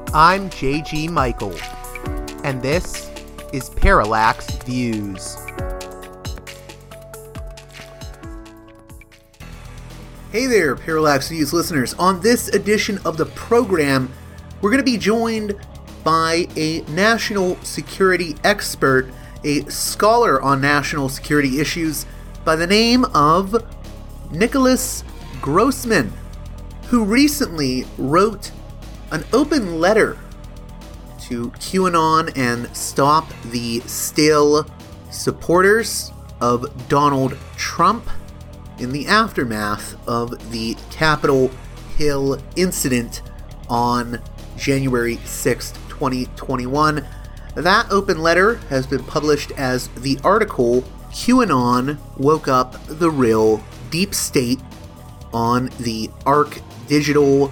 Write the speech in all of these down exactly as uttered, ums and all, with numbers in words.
I'm J G Michael, and this is Parallax Views. Hey there, Parallax Views listeners. On this edition of the program, we're going to be joined by a national security expert, a scholar on national security issues by the name of Nicholas Grossman, who recently wrote an open letter to QAnon and Stop the Steal supporters of Donald Trump in the aftermath of the Capitol Hill incident on January sixth, twenty twenty-one. That open letter has been published as the article QAnon Woke Up the Real Deep State on the Arc Digital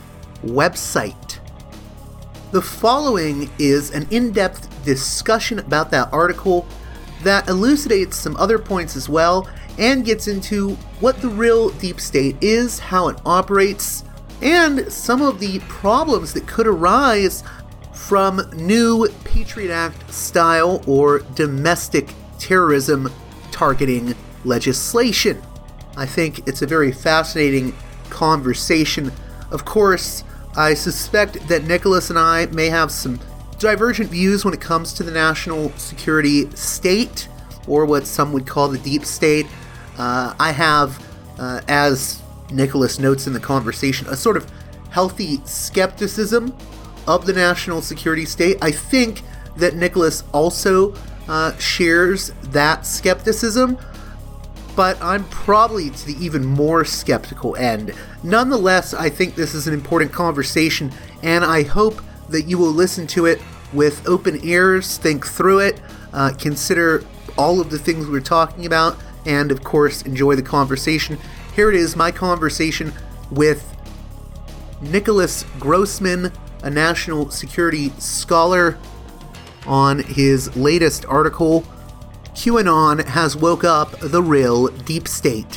website. The following is an in-depth discussion about that article that elucidates some other points as well and gets into what the real deep state is, how it operates, and some of the problems that could arise from new Patriot Act style or domestic terrorism targeting legislation. I think it's a very fascinating conversation. Of course, I suspect that Nicholas and I may have some divergent views when it comes to the national security state, or what some would call the deep state. Uh, I have, uh, as Nicholas notes in the conversation, a sort of healthy skepticism of the national security state. I think that Nicholas also uh, shares that skepticism, but I'm probably to the even more skeptical end. Nonetheless, I think this is an important conversation, and I hope that you will listen to it with open ears, think through it, uh, consider all of the things we're talking about, and of course, enjoy the conversation. Here it is, my conversation with Nicholas Grossman, a national security scholar, on his latest article, QAnon has woke up the real deep state.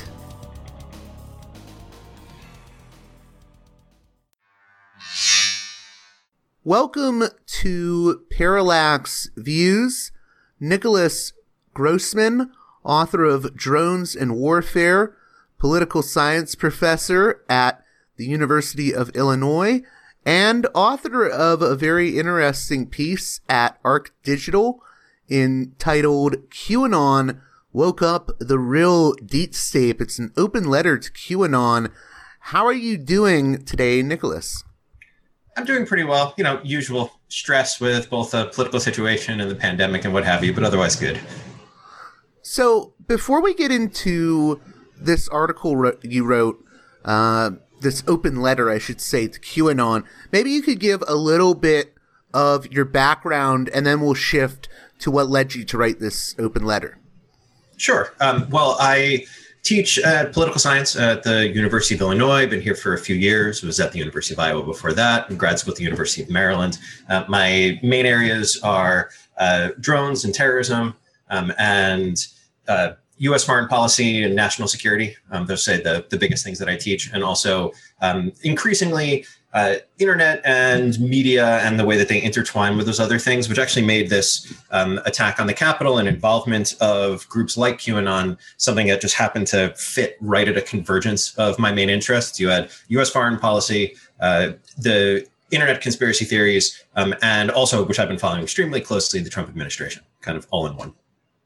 Welcome to Parallax Views. Nicholas Grossman, author of Drones and Warfare, political science professor at the University of Illinois, and author of a very interesting piece at Arc Digital entitled QAnon Woke Up the Real Deep State. It's an open letter to QAnon. How are you doing today, Nicholas? I'm doing pretty well. You know, usual stress with both the political situation and the pandemic and what have you, but otherwise good. So before we get into this article you wrote, uh, this open letter, I should say, to QAnon, maybe you could give a little bit of your background and then we'll shift to what led you to write this open letter. Sure. Um, well, I teach uh, political science at the University of Illinois. I've been here for a few years. I was at the University of Iowa before that, and grad school at the University of Maryland. Uh, my main areas are uh, drones and terrorism, um, and uh, U S foreign policy and national security. Um, those are the, the biggest things that I teach, and also um, increasingly Uh, internet and media and the way that they intertwine with those other things, which actually made this um, attack on the Capitol and involvement of groups like QAnon something that just happened to fit right at a convergence of my main interests. You had U S foreign policy, uh, the internet conspiracy theories, um, and also, which I've been following extremely closely, the Trump administration, kind of all in one.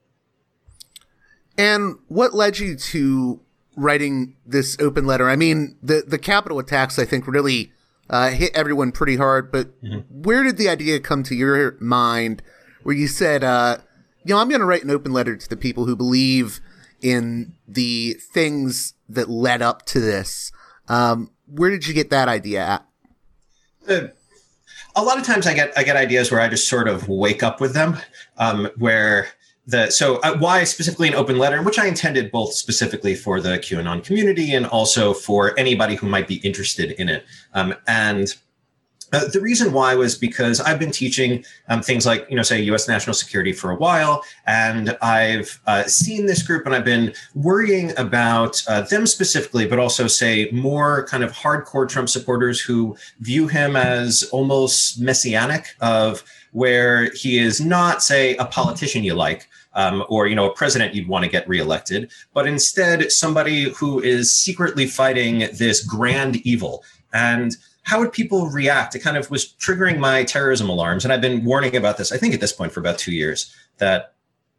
And what led you to writing this open letter? I mean, the, the Capitol attacks, I think, really Uh, hit everyone pretty hard, but mm-hmm. Where did the idea come to your mind where you said, uh, you know, I'm going to write an open letter to the people who believe in the things that led up to this? Um, where did you get that idea at? Uh, a lot of times I get I get ideas where I just sort of wake up with them, um, where the so uh, why specifically an open letter, which I intended both specifically for the QAnon community and also for anybody who might be interested in it. Um, and Uh, the reason why was because I've been teaching um, things like, you know, say U S national security for a while, and I've uh, seen this group and I've been worrying about uh, them specifically, but also say more kind of hardcore Trump supporters who view him as almost messianic, of where he is not, say, a politician you like, Um, or, you know, a president you'd want to get reelected, but instead somebody who is secretly fighting this grand evil. And how would people react? It kind of was triggering my terrorism alarms. And I've been warning about this, I think at this point for about two years, that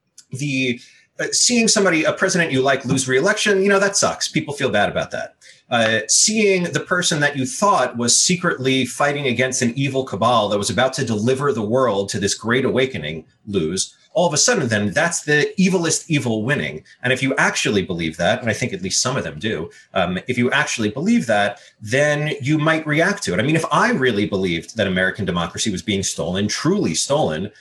the uh, seeing somebody, a president you like, lose reelection, you know, that sucks. People feel bad about that. Uh, seeing the person that you thought was secretly fighting against an evil cabal that was about to deliver the world to this great awakening lose, all of a sudden, then that's the evilest evil winning. And if you actually believe that, and I think at least some of them do, um, if you actually believe that, then you might react to it. I mean, if I really believed that American democracy was being stolen, truly stolen,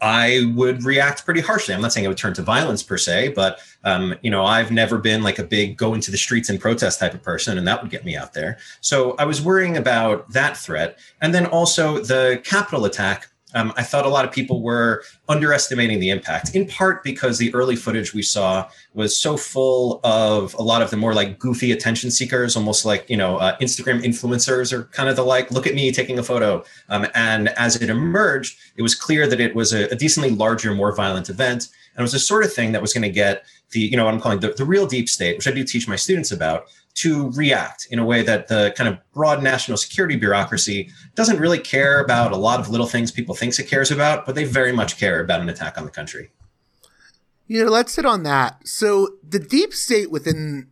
I would react pretty harshly. I'm not saying I would turn to violence per se, but, um, you know, I've never been like a big go into the streets and protest type of person, and that would get me out there. So I was worrying about that threat. And then also the Capitol attack. Um, I thought a lot of people were underestimating the impact, in part because the early footage we saw was so full of a lot of the more like goofy attention seekers, almost like, you know, uh, Instagram influencers or kind of the like, look at me taking a photo. Um, and as it emerged, it was clear that it was a, a decently larger, more violent event. And it was the sort of thing that was going to get the, you know, what I'm calling the, the real deep state, which I do teach my students about, to react in a way that the kind of broad national security bureaucracy doesn't really care about a lot of little things people think it cares about, but they very much care about an attack on the country. You know, let's hit on that. So the deep state within,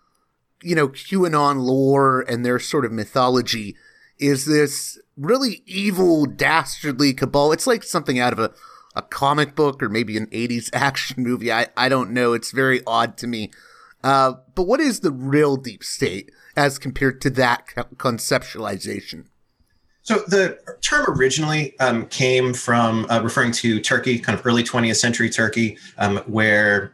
you know, QAnon lore and their sort of mythology is this really evil, dastardly cabal. It's like something out of a, a comic book or maybe an eighties action movie. I, I don't know. It's very odd to me. Uh, but what is the real deep state as compared to that conceptualization? So the term originally um, came from uh, referring to Turkey, kind of early twentieth century Turkey, um, where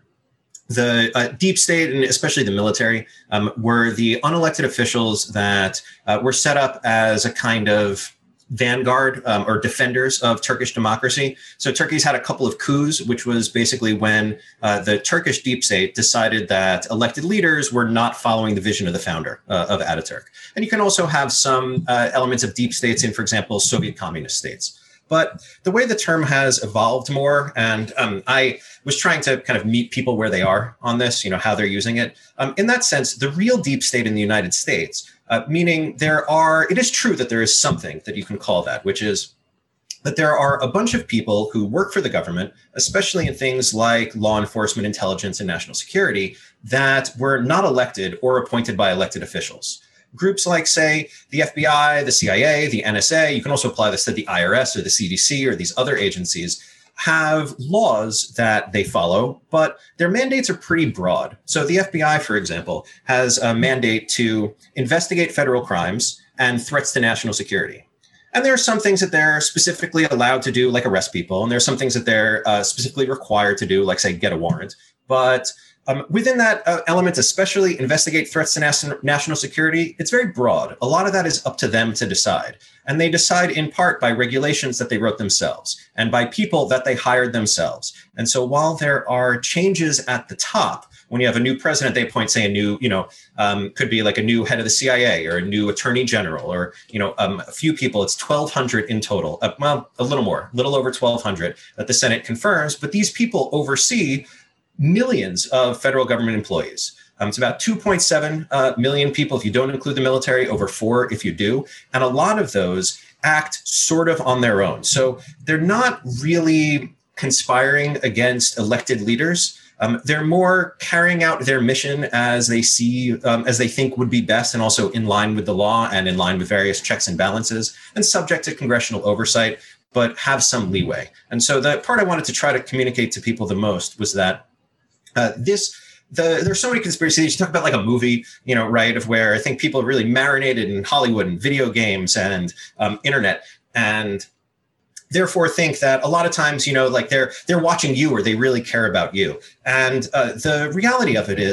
the uh, deep state, and especially the military, um, were the unelected officials that uh, were set up as a kind of vanguard um, or defenders of Turkish democracy. So Turkey's had a couple of coups, which was basically when uh, the Turkish deep state decided that elected leaders were not following the vision of the founder uh, of Ataturk. And you can also have some uh, elements of deep states in, for example, Soviet communist states. But the way the term has evolved more, and um, I was trying to kind of meet people where they are on this, you know, how they're using it. Um, in that sense, the real deep state in the United States, uh, meaning there are, it is true that there is something that you can call that, which is that there are a bunch of people who work for the government, especially in things like law enforcement, intelligence, and national security, that were not elected or appointed by elected officials. Groups like, say, the F B I, the C I A, the N S A, you can also apply this to the I R S or the C D C or these other agencies, have laws that they follow, but their mandates are pretty broad. So the F B I, for example, has a mandate to investigate federal crimes and threats to national security. And there are some things that they're specifically allowed to do, like arrest people. And there are some things that they're uh, specifically required to do, like, say, get a warrant. But Um, within that uh, element, especially investigate threats to nas- national security, it's very broad. A lot of that is up to them to decide. And they decide in part by regulations that they wrote themselves and by people that they hired themselves. And so while there are changes at the top, when you have a new president, they appoint, say, a new, you know, um, could be like a new head of the C I A or a new attorney general or, you know, um, a few people. It's twelve hundred in total. Uh, well, a little more, a little over twelve hundred that the Senate confirms. But these people oversee millions of federal government employees. Um, it's about two point seven uh, million people if you don't include the military, over four if you do. And a lot of those act sort of on their own. So they're not really conspiring against elected leaders. Um, they're more carrying out their mission as they see, um, as they think would be best, and also in line with the law and in line with various checks and balances and subject to congressional oversight, but have some leeway. And so the part I wanted to try to communicate to people the most was that Uh, this, the, there's so many conspiracies. You talk about like a movie, you know, right, of where I think people are really marinated in Hollywood and video games and um, internet, and therefore think that a lot of times, you know, like they're they're watching you or they really care about you. And uh, the reality of it is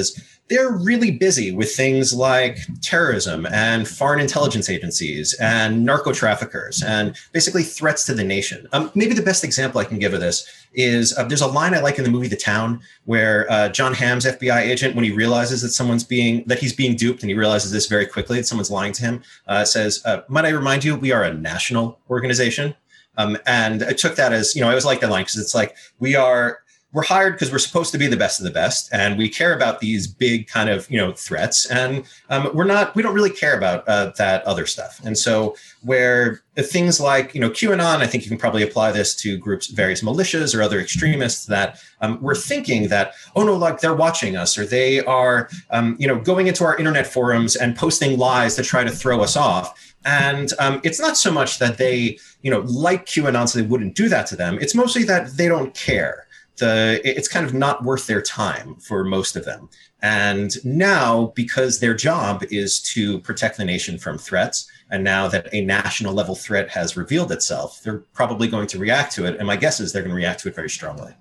they're really busy with things like terrorism and foreign intelligence agencies and narco traffickers and basically threats to the nation. Um, maybe the best example I can give of this is uh, there's a line I like in the movie The Town where uh, John Hamm's F B I agent, when he realizes that someone's being that he's being duped, and he realizes this very quickly that someone's lying to him, uh, says, uh, "Might I remind you, we are a national organization." Um, and I took that as, you know, I always like that line because it's like we are. We're hired because we're supposed to be the best of the best, and we care about these big kind of, you know, threats, and um, we're not, we don't really care about uh, that other stuff. And so where things like, you know, QAnon, I think you can probably apply this to groups, various militias or other extremists that um, we're thinking that, oh no, like they're watching us, or they are, um, you know, going into our internet forums and posting lies to try to throw us off. And um, it's not so much that they, you know, like QAnon, so they wouldn't do that to them. It's mostly that they don't care. The, it's kind of not worth their time for most of them. And now, because their job is to protect the nation from threats, and now that a national level threat has revealed itself, they're probably going to react to it. And my guess is they're going to react to it very strongly.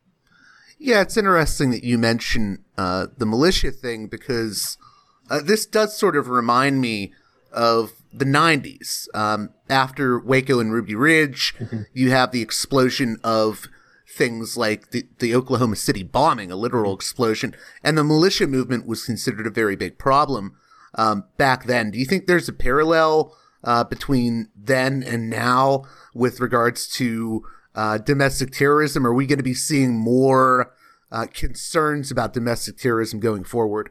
Yeah, it's interesting that you mention uh, the militia thing, because uh, this does sort of remind me of the nineties. Um, after Waco and Ruby Ridge, mm-hmm. you have the explosion of things like the, the Oklahoma City bombing, a literal explosion, and the militia movement was considered a very big problem um, back then. Do you think there's a parallel uh, between then and now with regards to uh, domestic terrorism? Are we going to be seeing more uh, concerns about domestic terrorism going forward?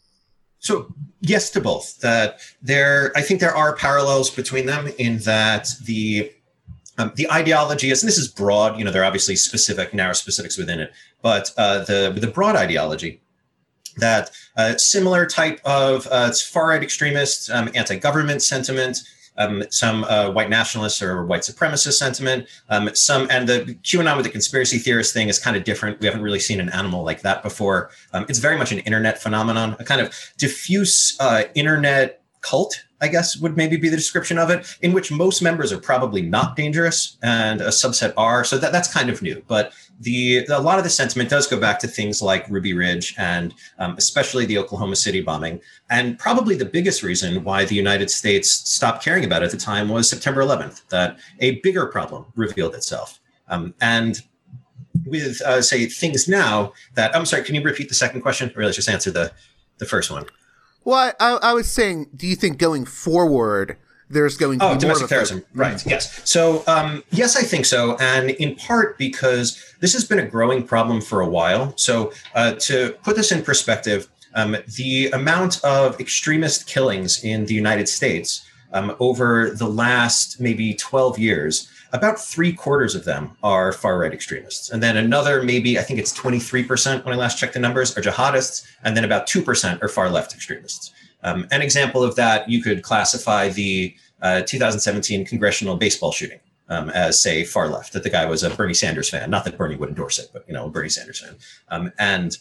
So yes to both. That there, I think there are parallels between them in that the Um, the ideology is, and this is broad, you know, there are obviously specific, narrow specifics within it, but uh, the the broad ideology that uh, similar type of uh, it's far-right extremists, um, anti-government sentiment, um, some uh, white nationalists or white supremacist sentiment, um, some, and the QAnon with the conspiracy theorist thing is kind of different. We haven't really seen an animal like that before. Um, it's very much an internet phenomenon, a kind of diffuse uh, internet cult, I guess would maybe be the description of it, in which most members are probably not dangerous and a subset are. So that, that's kind of new. But the a lot of the sentiment does go back to things like Ruby Ridge and um, especially the Oklahoma City bombing. And probably the biggest reason why the United States stopped caring about it at the time was September eleventh, that a bigger problem revealed itself. Um, and with, uh, say, things now that, I'm sorry, can you repeat the second question? Or let's just answer the, the first one. Well, I, I was saying, do you think going forward there's going to oh, be domestic more of terrorism, a- right? Mm-hmm. Yes. So, um, yes, I think so, and in part because this has been a growing problem for a while. So, uh, to put this in perspective, um, the amount of extremist killings in the United States um, over the last maybe twelve years. About three quarters of them are far-right extremists. And then another, maybe, I think it's twenty-three percent when I last checked the numbers, are jihadists. And then about two percent are far-left extremists. Um, an example of that, you could classify the uh, two thousand seventeen congressional baseball shooting um, as, say, far-left, that the guy was a Bernie Sanders fan. Not that Bernie would endorse it, but, you know, a Bernie Sanders fan. Um, and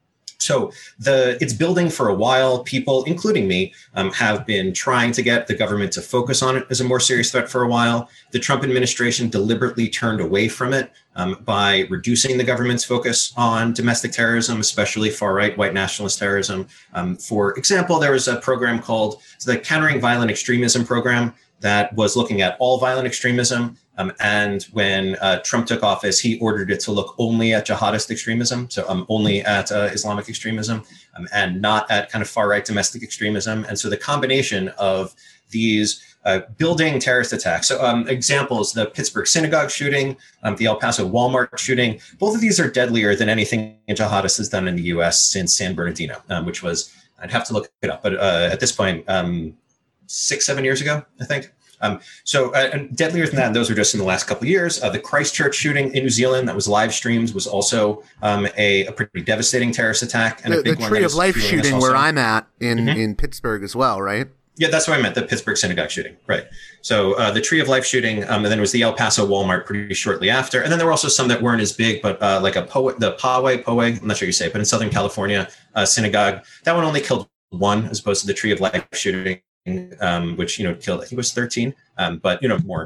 So the it's building for a while. People, including me, um, have been trying to get the government to focus on it as a more serious threat for a while. The Trump administration deliberately turned away from it um, by reducing the government's focus on domestic terrorism, especially far-right white nationalist terrorism. Um, for example, there was a program called the Countering Violent Extremism Program that was looking at all violent extremism. Um, and when uh, Trump took office, he ordered it to look only at jihadist extremism, so um, only at uh, Islamic extremism, um, and not at kind of far-right domestic extremism. And so the combination of these uh, building terrorist attacks, so um, examples, the Pittsburgh synagogue shooting, um, the El Paso Walmart shooting, both of these are deadlier than anything a jihadist has done in the U S since San Bernardino, um, which was, I'd have to look it up, but uh, at this point, um, six, seven years ago, I think. Um, so, uh, and deadlier than that, and those were just in the last couple of years. Uh, the Christchurch shooting in New Zealand that was live streamed was also um, a, a pretty devastating terrorist attack. And the, a big the one Tree that of is Life fueling us shooting also. where I'm at in, Mm-hmm. in Pittsburgh as well, right? Yeah, that's what I meant, the Pittsburgh synagogue shooting, right. So uh, the Tree of Life shooting, um, and then it was the El Paso Walmart pretty shortly after. And then there were also some that weren't as big, but uh, like a Poe, the Poway, Poway, I'm not sure you say it, but in Southern California uh, synagogue, that one only killed one as opposed to the Tree of Life shooting, um, which, you know, killed, I think it was thirteen, um, but, you know, more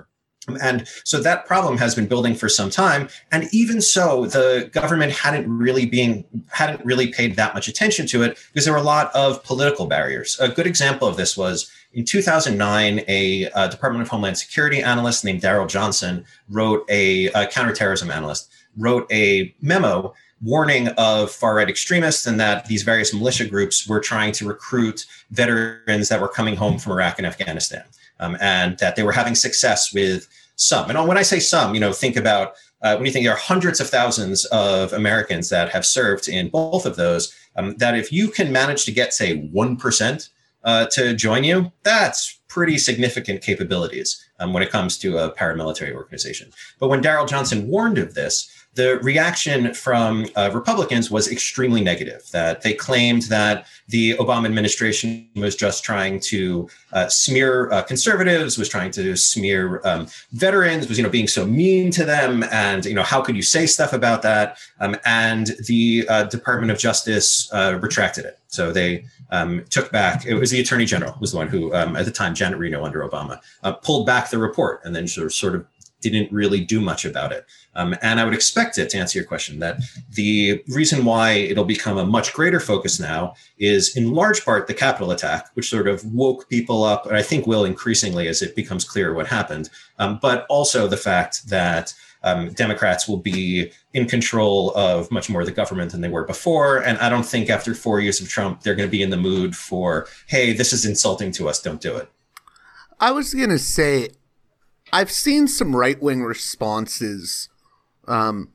And so that problem has been building for some time. And even so, the government hadn't really being hadn't really paid that much attention to it because there were a lot of political barriers. A good example of this was in two thousand nine, a, a Department of Homeland Security analyst named Daryl Johnson wrote a, a counterterrorism analyst wrote a memo warning of far-right extremists and that these various militia groups were trying to recruit veterans that were coming home from Iraq and Afghanistan. Um, and that they were having success with some. And when I say some, you know, think about uh, when you think there are hundreds of thousands of Americans that have served in both of those, um, that if you can manage to get, say, one percent uh, to join you, that's pretty significant capabilities um, when it comes to a paramilitary organization. But when Daryl Johnson warned of this, the reaction from uh, Republicans was extremely negative, that they claimed that the Obama administration was just trying to uh, smear uh, conservatives, was trying to smear um, veterans, was, you know, being so mean to them. And, you know, how could you say stuff about that? Um, and the uh, Department of Justice uh, retracted it. So they um, took back, it was the Attorney General was the one who, um, at the time, Janet Reno under Obama, uh, pulled back the report and then sort of, sort of didn't really do much about it. Um, and I would expect it, to answer your question, that the reason why it'll become a much greater focus now is in large part the Capitol attack, which sort of woke people up, and I think will increasingly as it becomes clear what happened, um, but also the fact that um, Democrats will be in control of much more of the government than they were before. And I don't think after four years of Trump, they're going to be in the mood for, hey, this is insulting to us, don't do it. I was going to say, I've seen some right-wing responses um,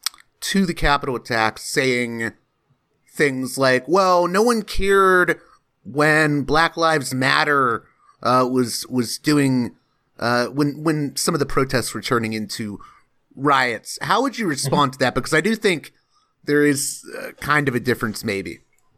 to the Capitol attack saying things like, well, no one cared when Black Lives Matter uh, was was doing, uh, when, when some of the protests were turning into riots. How would you respond mm-hmm. to that? Because I do think there is uh, kind of a difference maybe.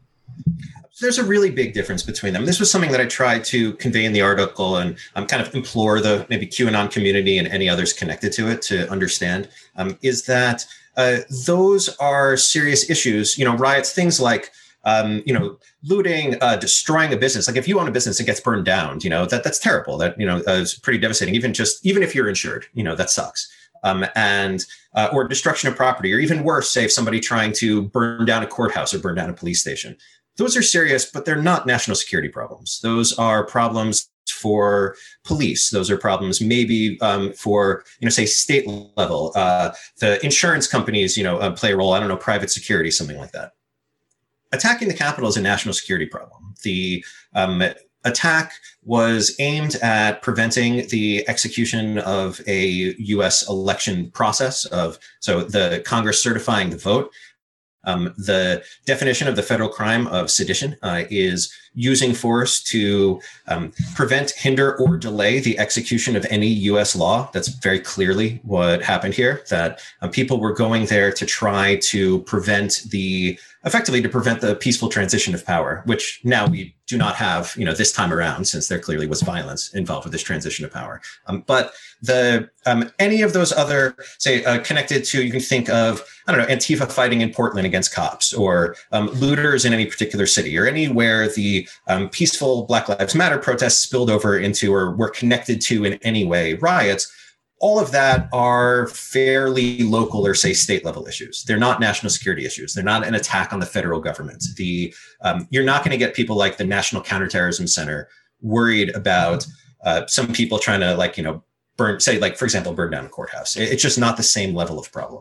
There's a really big difference between them. This was something that I tried to convey in the article and um, kind of implore the maybe QAnon community and any others connected to it to understand, um, is that uh, those are serious issues. You know, riots, things like, um, you know, looting, uh, destroying a business. Like if you own a business that gets burned down, you know, that that's terrible. That, you know, uh, is pretty devastating. Even just, even if you're insured, you know, that sucks. Um, and uh, or destruction of property, or even worse, say if somebody trying to burn down a courthouse or burn down a police station. Those are serious, but they're not national security problems. Those are problems for police. Those are problems maybe um, for, you know, say state level. Uh, the insurance companies, you know, uh, play a role. I don't know, private security, something like that. Attacking the Capitol is a national security problem. The um, attack was aimed at preventing the execution of a U S election process of, so the Congress certifying the vote. Um, the definition of the federal crime of sedition uh, is using force to um, prevent, hinder, or delay the execution of any U S law. That's very clearly what happened here, that um, people were going there to try to prevent the, effectively to prevent the peaceful transition of power, which now we do not have, you know, this time around, since there clearly was violence involved with this transition of power. Um, but the um, any of those other, say, uh, connected to, you can think of, I don't know, Antifa fighting in Portland against cops, or um, looters in any particular city, or anywhere the um, peaceful Black Lives Matter protests spilled over into or were connected to in any way riots. All of that are fairly local or, say, state level issues. They're not national security issues. They're not an attack on the federal government. The um, you're not going to get people like the National Counterterrorism Center worried about uh, some people trying to, like, you know, burn, say, like, for example, burn down a courthouse. It's just not the same level of problem.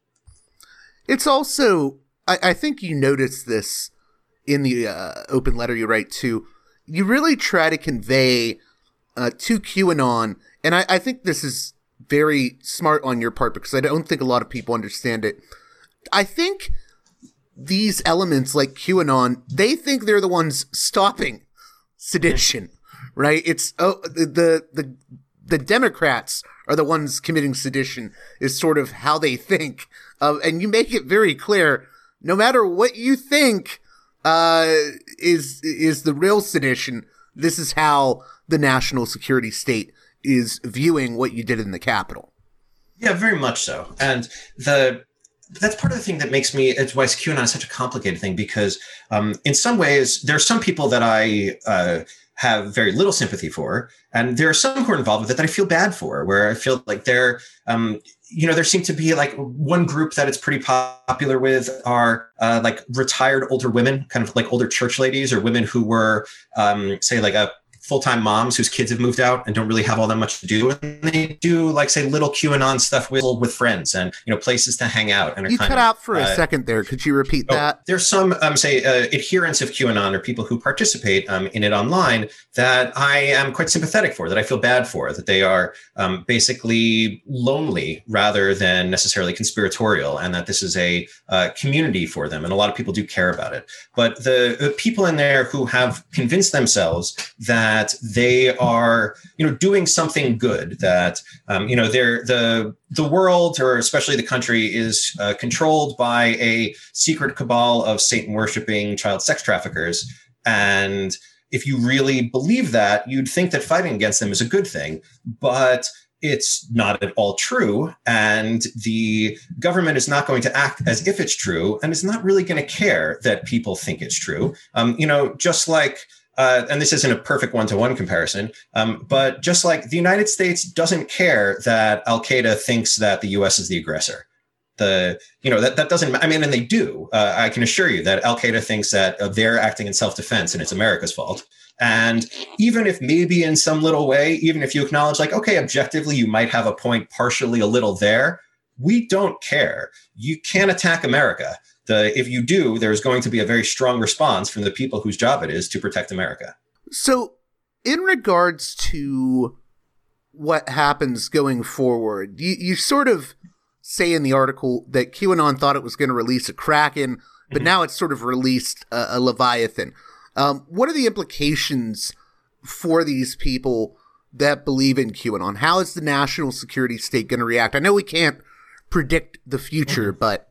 It's also, I, I think you noticed this in the uh, open letter you write too. You really try to convey uh, to QAnon, and I, I think this is very smart on your part because I don't think a lot of people understand it. I think these elements like QAnon, they think they're the ones stopping sedition, right? It's oh, the the the Democrats are the ones committing sedition is sort of how they think. Uh, and you make it very clear, no matter what you think uh, is is the real sedition, this is how the national security state is viewing what you did in the Capitol. Yeah, very much so. And the that's part of the thing that makes me, it's why QAnon is such a complicated thing, because um, in some ways, there are some people that I uh, have very little sympathy for. And there are some who are involved with it that I feel bad for, where I feel like they're, um, you know, there seem to be like one group that it's pretty popular with are uh, like retired older women, kind of like older church ladies or women who were, um, say, like a full-time moms whose kids have moved out and don't really have all that much to do. And they do like, say, little QAnon stuff with with friends and, you know, places to hang out. And you kind cut of, out for uh, a second there. Could you repeat oh, that? There's some, um, say, uh, adherents of QAnon or people who participate um, in it online that I am quite sympathetic for, that I feel bad for, that they are um, basically lonely rather than necessarily conspiratorial, and that this is a uh, community for them. And a lot of people do care about it. But the, the people in there who have convinced themselves that that they are, you know, doing something good, that, um, you know, they're the the world, or especially the country, is uh, controlled by a secret cabal of Satan worshiping child sex traffickers. And if you really believe that, you'd think that fighting against them is a good thing, but it's not at all true. And the government is not going to act as if it's true, and is not really going to care that people think it's true. Um, you know, just like Uh, and this isn't a perfect one-to-one comparison, um, but just like the United States doesn't care that Al-Qaeda thinks that the U S is the aggressor. The, you know, that, that doesn't, I mean, and they do. Uh, I can assure you that Al-Qaeda thinks that uh, they're acting in self-defense and it's America's fault. And even if maybe in some little way, even if you acknowledge like, okay, objectively, you might have a point partially a little there, we don't care. You can't attack America. The, if you do, there's going to be a very strong response from the people whose job it is to protect America. So in regards to what happens going forward, you, you sort of say in the article that QAnon thought it was going to release a Kraken, but mm-hmm. now it's sort of released a, a Leviathan. Um, what are the implications for these people that believe in QAnon? How is the national security state going to react? I know we can't predict the future, mm-hmm. but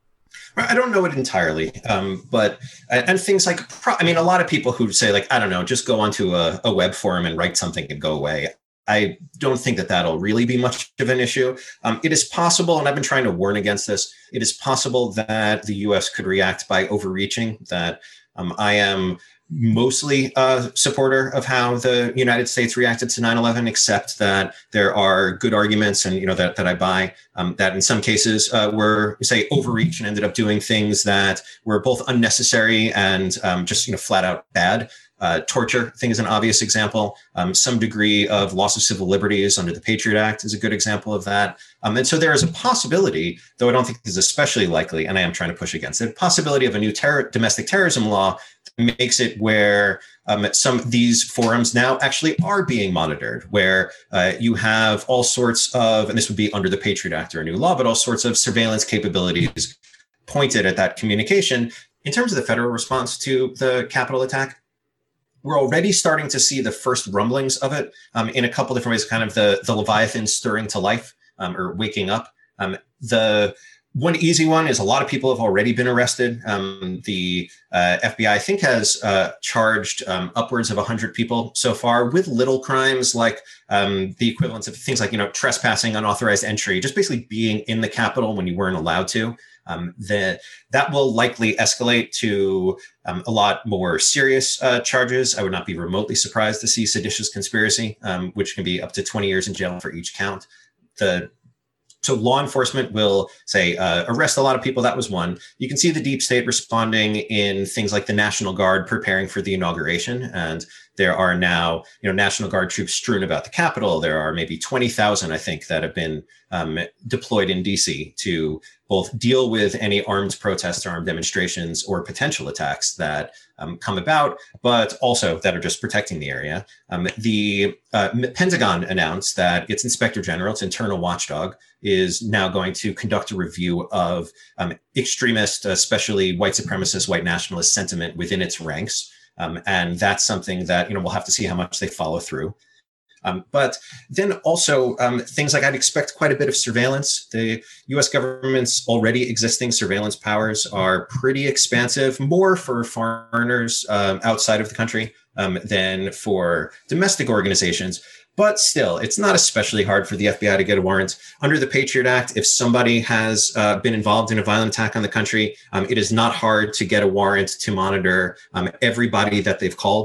I don't know it entirely, um, but and things like, I mean, a lot of people who say like, I don't know, just go onto a, a web forum and write something and go away. I don't think that that'll really be much of an issue. Um, it is possible, and I've been trying to warn against this, it is possible that the U S could react by overreaching, that um, I am mostly a supporter of how the United States reacted to nine eleven, except that there are good arguments, and you know that that I buy, um, that in some cases uh, were, say, overreach and ended up doing things that were both unnecessary and um, just you know flat out bad. Uh, torture, I think, is an obvious example. Um, some degree of loss of civil liberties under the Patriot Act is a good example of that. Um, and so there is a possibility, though I don't think is especially likely, and I am trying to push against it, possibility of a new terror, domestic terrorism law that makes it where um, some of these forums now actually are being monitored, where uh, you have all sorts of, and this would be under the Patriot Act or a new law, but all sorts of surveillance capabilities pointed at that communication. In terms of the federal response to the Capitol attack, we're already starting to see the first rumblings of it um, in a couple different ways, kind of the, the Leviathan stirring to life um, or waking up. Um, the one easy one is a lot of people have already been arrested. Um, the uh, F B I, I think, has uh, charged um, upwards of one hundred people so far with little crimes like um, the equivalents of things like, you know, trespassing, unauthorized entry, just basically being in the Capitol when you weren't allowed to. Um, that that will likely escalate to um, a lot more serious uh, charges. I would not be remotely surprised to see seditious conspiracy, um, which can be up to twenty years in jail for each count. The So law enforcement will, say, uh, arrest a lot of people. That was one. You can see the deep state responding in things like the National Guard preparing for the inauguration. And there are now, you know, National Guard troops strewn about the Capitol. There are maybe twenty thousand, I think, that have been um, deployed in D C to both deal with any armed protests or armed demonstrations or potential attacks that um, come about, but also that are just protecting the area. Um, the uh, Pentagon announced that its Inspector General, its internal watchdog, is now going to conduct a review of um, extremist, especially white supremacist, white nationalist sentiment within its ranks. Um, and that's something that, you know, we'll have to see how much they follow through. Um, but then also um, things like I'd expect quite a bit of surveillance. The U S government's already existing surveillance powers are pretty expansive, more for foreigners um, outside of the country um, than for domestic organizations. But still, it's not especially hard for the F B I to get a warrant. Under the Patriot Act, if somebody has uh, been involved in a violent attack on the country, um, it is not hard to get a warrant to monitor um, everybody that they've called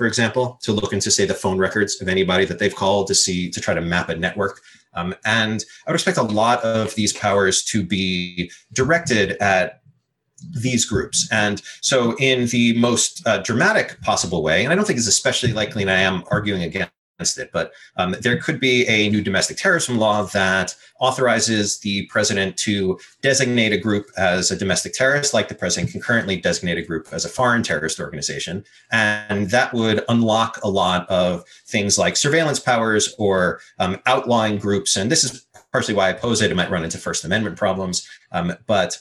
for example, to look into, say, the phone records of anybody that they've called to see, to try to map a network. Um, and I would expect a lot of these powers to be directed at these groups. And so in the most uh, dramatic possible way, and I don't think it's especially likely, and I am arguing against it, but um, there could be a new domestic terrorism law that authorizes the president to designate a group as a domestic terrorist, like the president can currently designate a group as a foreign terrorist organization. And that would unlock a lot of things like surveillance powers or um, outlawing groups. And this is partially why I oppose it. It might run into First Amendment problems. Um, but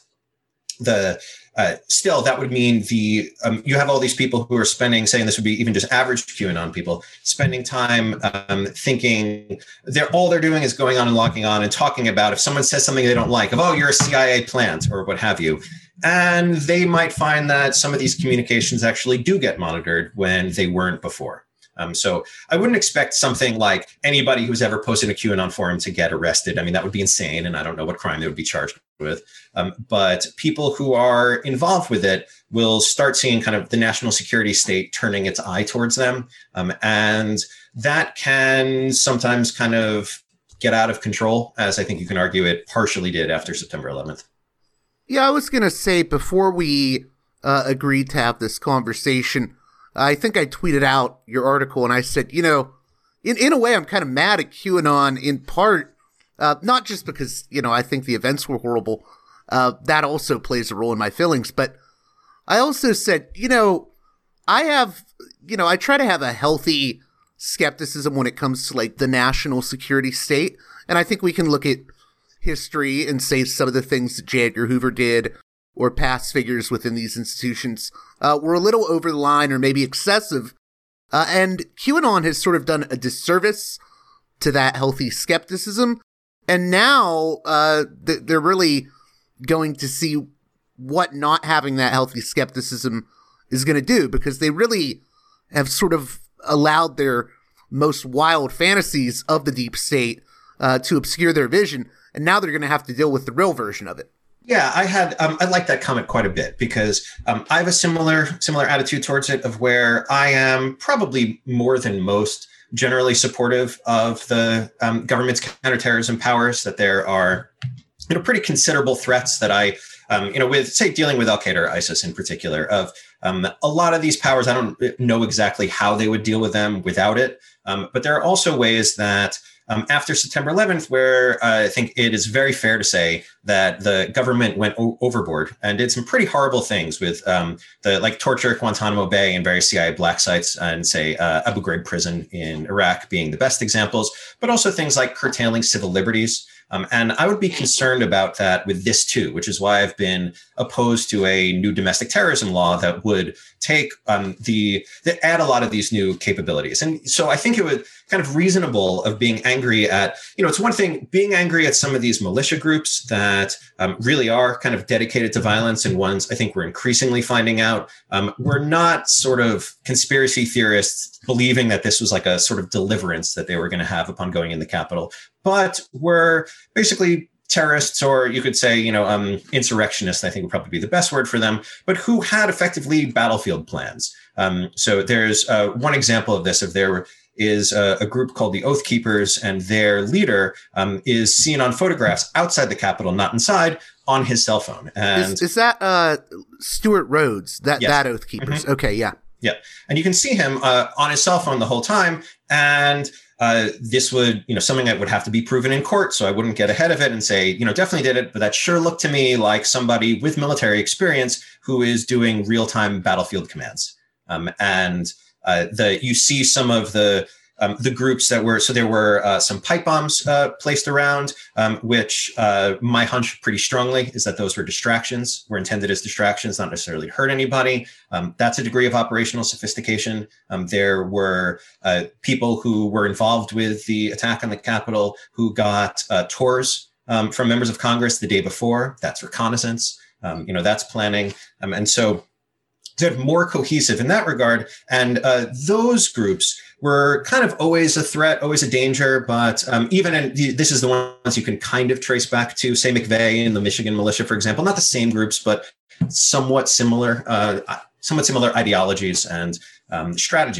the Uh, still, that would mean the um, you have all these people who are spending, saying this would be even just average QAnon people, spending time um, thinking they're all they're doing is going on and logging on and talking about if someone says something they don't like, of, oh, you're a C I A plant or what have you. And they might find that some of these communications actually do get monitored when they weren't before. Um, so I wouldn't expect something like anybody who's ever posted a QAnon forum to get arrested. I mean, that would be insane, and I don't know what crime they would be charged with. Um, but people who are involved with it will start seeing kind of the national security state turning its eye towards them. Um, and that can sometimes kind of get out of control, as I think you can argue it partially did after September eleventh. Yeah, I was going to say, before we uh, agreed to have this conversation, I think I tweeted out your article and I said, you know, in, in a way, I'm kind of mad at QAnon in part, uh, not just because, you know, I think the events were horrible. Uh, that also plays a role in my feelings. But I also said, you know, I have, you know, I try to have a healthy skepticism when it comes to like the national security state. And I think we can look at history and say some of the things that J. Edgar Hoover did or past figures within these institutions uh, were a little over the line or maybe excessive. Uh, and QAnon has sort of done a disservice to that healthy skepticism. And now uh, th- they're really going to see what not having that healthy skepticism is going to do, because they really have sort of allowed their most wild fantasies of the deep state uh, to obscure their vision. And now they're going to have to deal with the real version of it. Yeah, I had um, I like that comment quite a bit, because um, I have a similar similar attitude towards it, of where I am probably more than most generally supportive of the um, government's counterterrorism powers. That there are, you know, pretty considerable threats that I, um, you know, with say dealing with Al Qaeda or ISIS in particular. Of um, a lot of these powers, I don't know exactly how they would deal with them without it, um, but there are also ways that. Um, after September eleventh, where uh, I think it is very fair to say that the government went o- overboard and did some pretty horrible things with um, the like torture at Guantanamo Bay and various C I A black sites, and say uh, Abu Ghraib prison in Iraq being the best examples, but also things like curtailing civil liberties. Um, and I would be concerned about that with this too, which is why I've been opposed to a new domestic terrorism law that would take um, the, that add a lot of these new capabilities. And so I think it would kind of reasonable of being angry at, you know, it's one thing being angry at some of these militia groups that um, really are kind of dedicated to violence, and ones I think we're increasingly finding out um, we're not sort of conspiracy theorists believing that this was like a sort of deliverance that they were going to have upon going in the Capitol, but were basically terrorists, or you could say, you know, um, insurrectionists, I think would probably be the best word for them, but who had effectively battlefield plans. Um, so there's uh, one example of this, of there is a, a group called the Oath Keepers, and their leader um, is seen on photographs outside the Capitol, not inside, on his cell phone. And is, is that uh, Stuart Rhodes, that, yes. that Oath Keepers? Mm-hmm. Okay, yeah. Yeah. And you can see him uh, on his cell phone the whole time. And uh, this would, you know, something that would have to be proven in court. So I wouldn't get ahead of it and say, you know, definitely did it. But that sure looked to me like somebody with military experience who is doing real-time battlefield commands. Um, and uh, the you see some of the Um, the groups that were, so there were uh, some pipe bombs uh, placed around, um, which uh, my hunch pretty strongly is that those were distractions, were intended as distractions, not necessarily to hurt anybody. Um, that's a degree of operational sophistication. Um, there were uh, people who were involved with the attack on the Capitol who got uh, tours um, from members of Congress the day before. That's reconnaissance. Um, you know, that's planning. Um, and so they're more cohesive in that regard. And uh, those groups were kind of always a threat, always a danger. But um, even in the, this is the ones you can kind of trace back to, say, McVeigh and the Michigan militia, for example, not the same groups, but somewhat similar, uh, somewhat similar ideologies and um, strategies.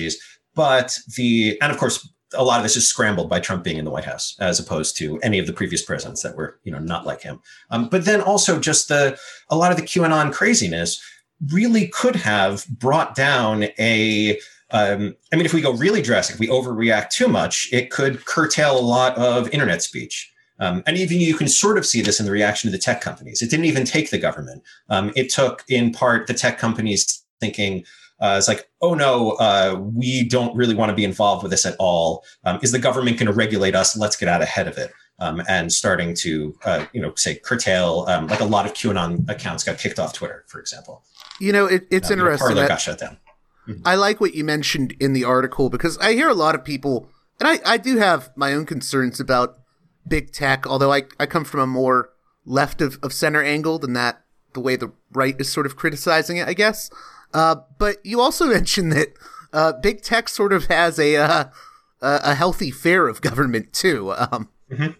but the, and of course, a lot of this is scrambled by Trump being in the White House, as opposed to any of the previous presidents that were, you know, not like him. Um, but then also just the, a lot of the QAnon craziness really could have brought down a, um, I mean, if we go really drastic, if we overreact too much, it could curtail a lot of internet speech. Um, and even you can sort of see this in the reaction to the tech companies. It didn't even take the government. Um, it took, in part, the tech companies thinking, uh, it's like, oh no, uh, we don't really want to be involved with this at all. Um, is the government going to regulate us? Let's get out ahead of it. Um, and starting to, uh, you know, say curtail, um, like a lot of QAnon accounts got kicked off Twitter, for example. You know, it, it's um, interesting. Parler that got shut down. Mm-hmm. I like what you mentioned in the article, because I hear a lot of people, and I, I do have my own concerns about big tech, although I, I come from a more left of, of center angle than that, the way the right is sort of criticizing it, I guess. Uh, but you also mentioned that uh, big tech sort of has a uh, a healthy fear of government too. Um, mm-hmm.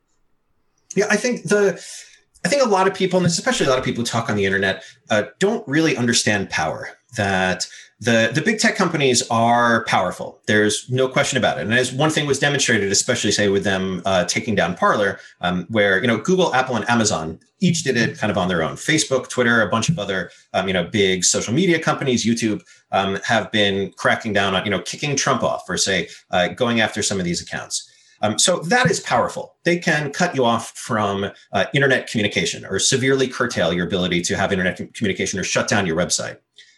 Yeah, I think the I think a lot of people, and especially a lot of people who talk on the internet, uh, don't really understand power. That the the big tech companies are powerful. There's no question about it. And as one thing was demonstrated, especially say with them uh, taking down Parler, um, where you know Google, Apple, and Amazon each did it kind of on their own. Facebook, Twitter, a bunch of other um, you know big social media companies, YouTube, um, have been cracking down on you know kicking Trump off, or say uh, going after some of these accounts. Um, so that is powerful. They can cut you off from uh, internet communication, or severely curtail your ability to have internet communication, or shut down your website.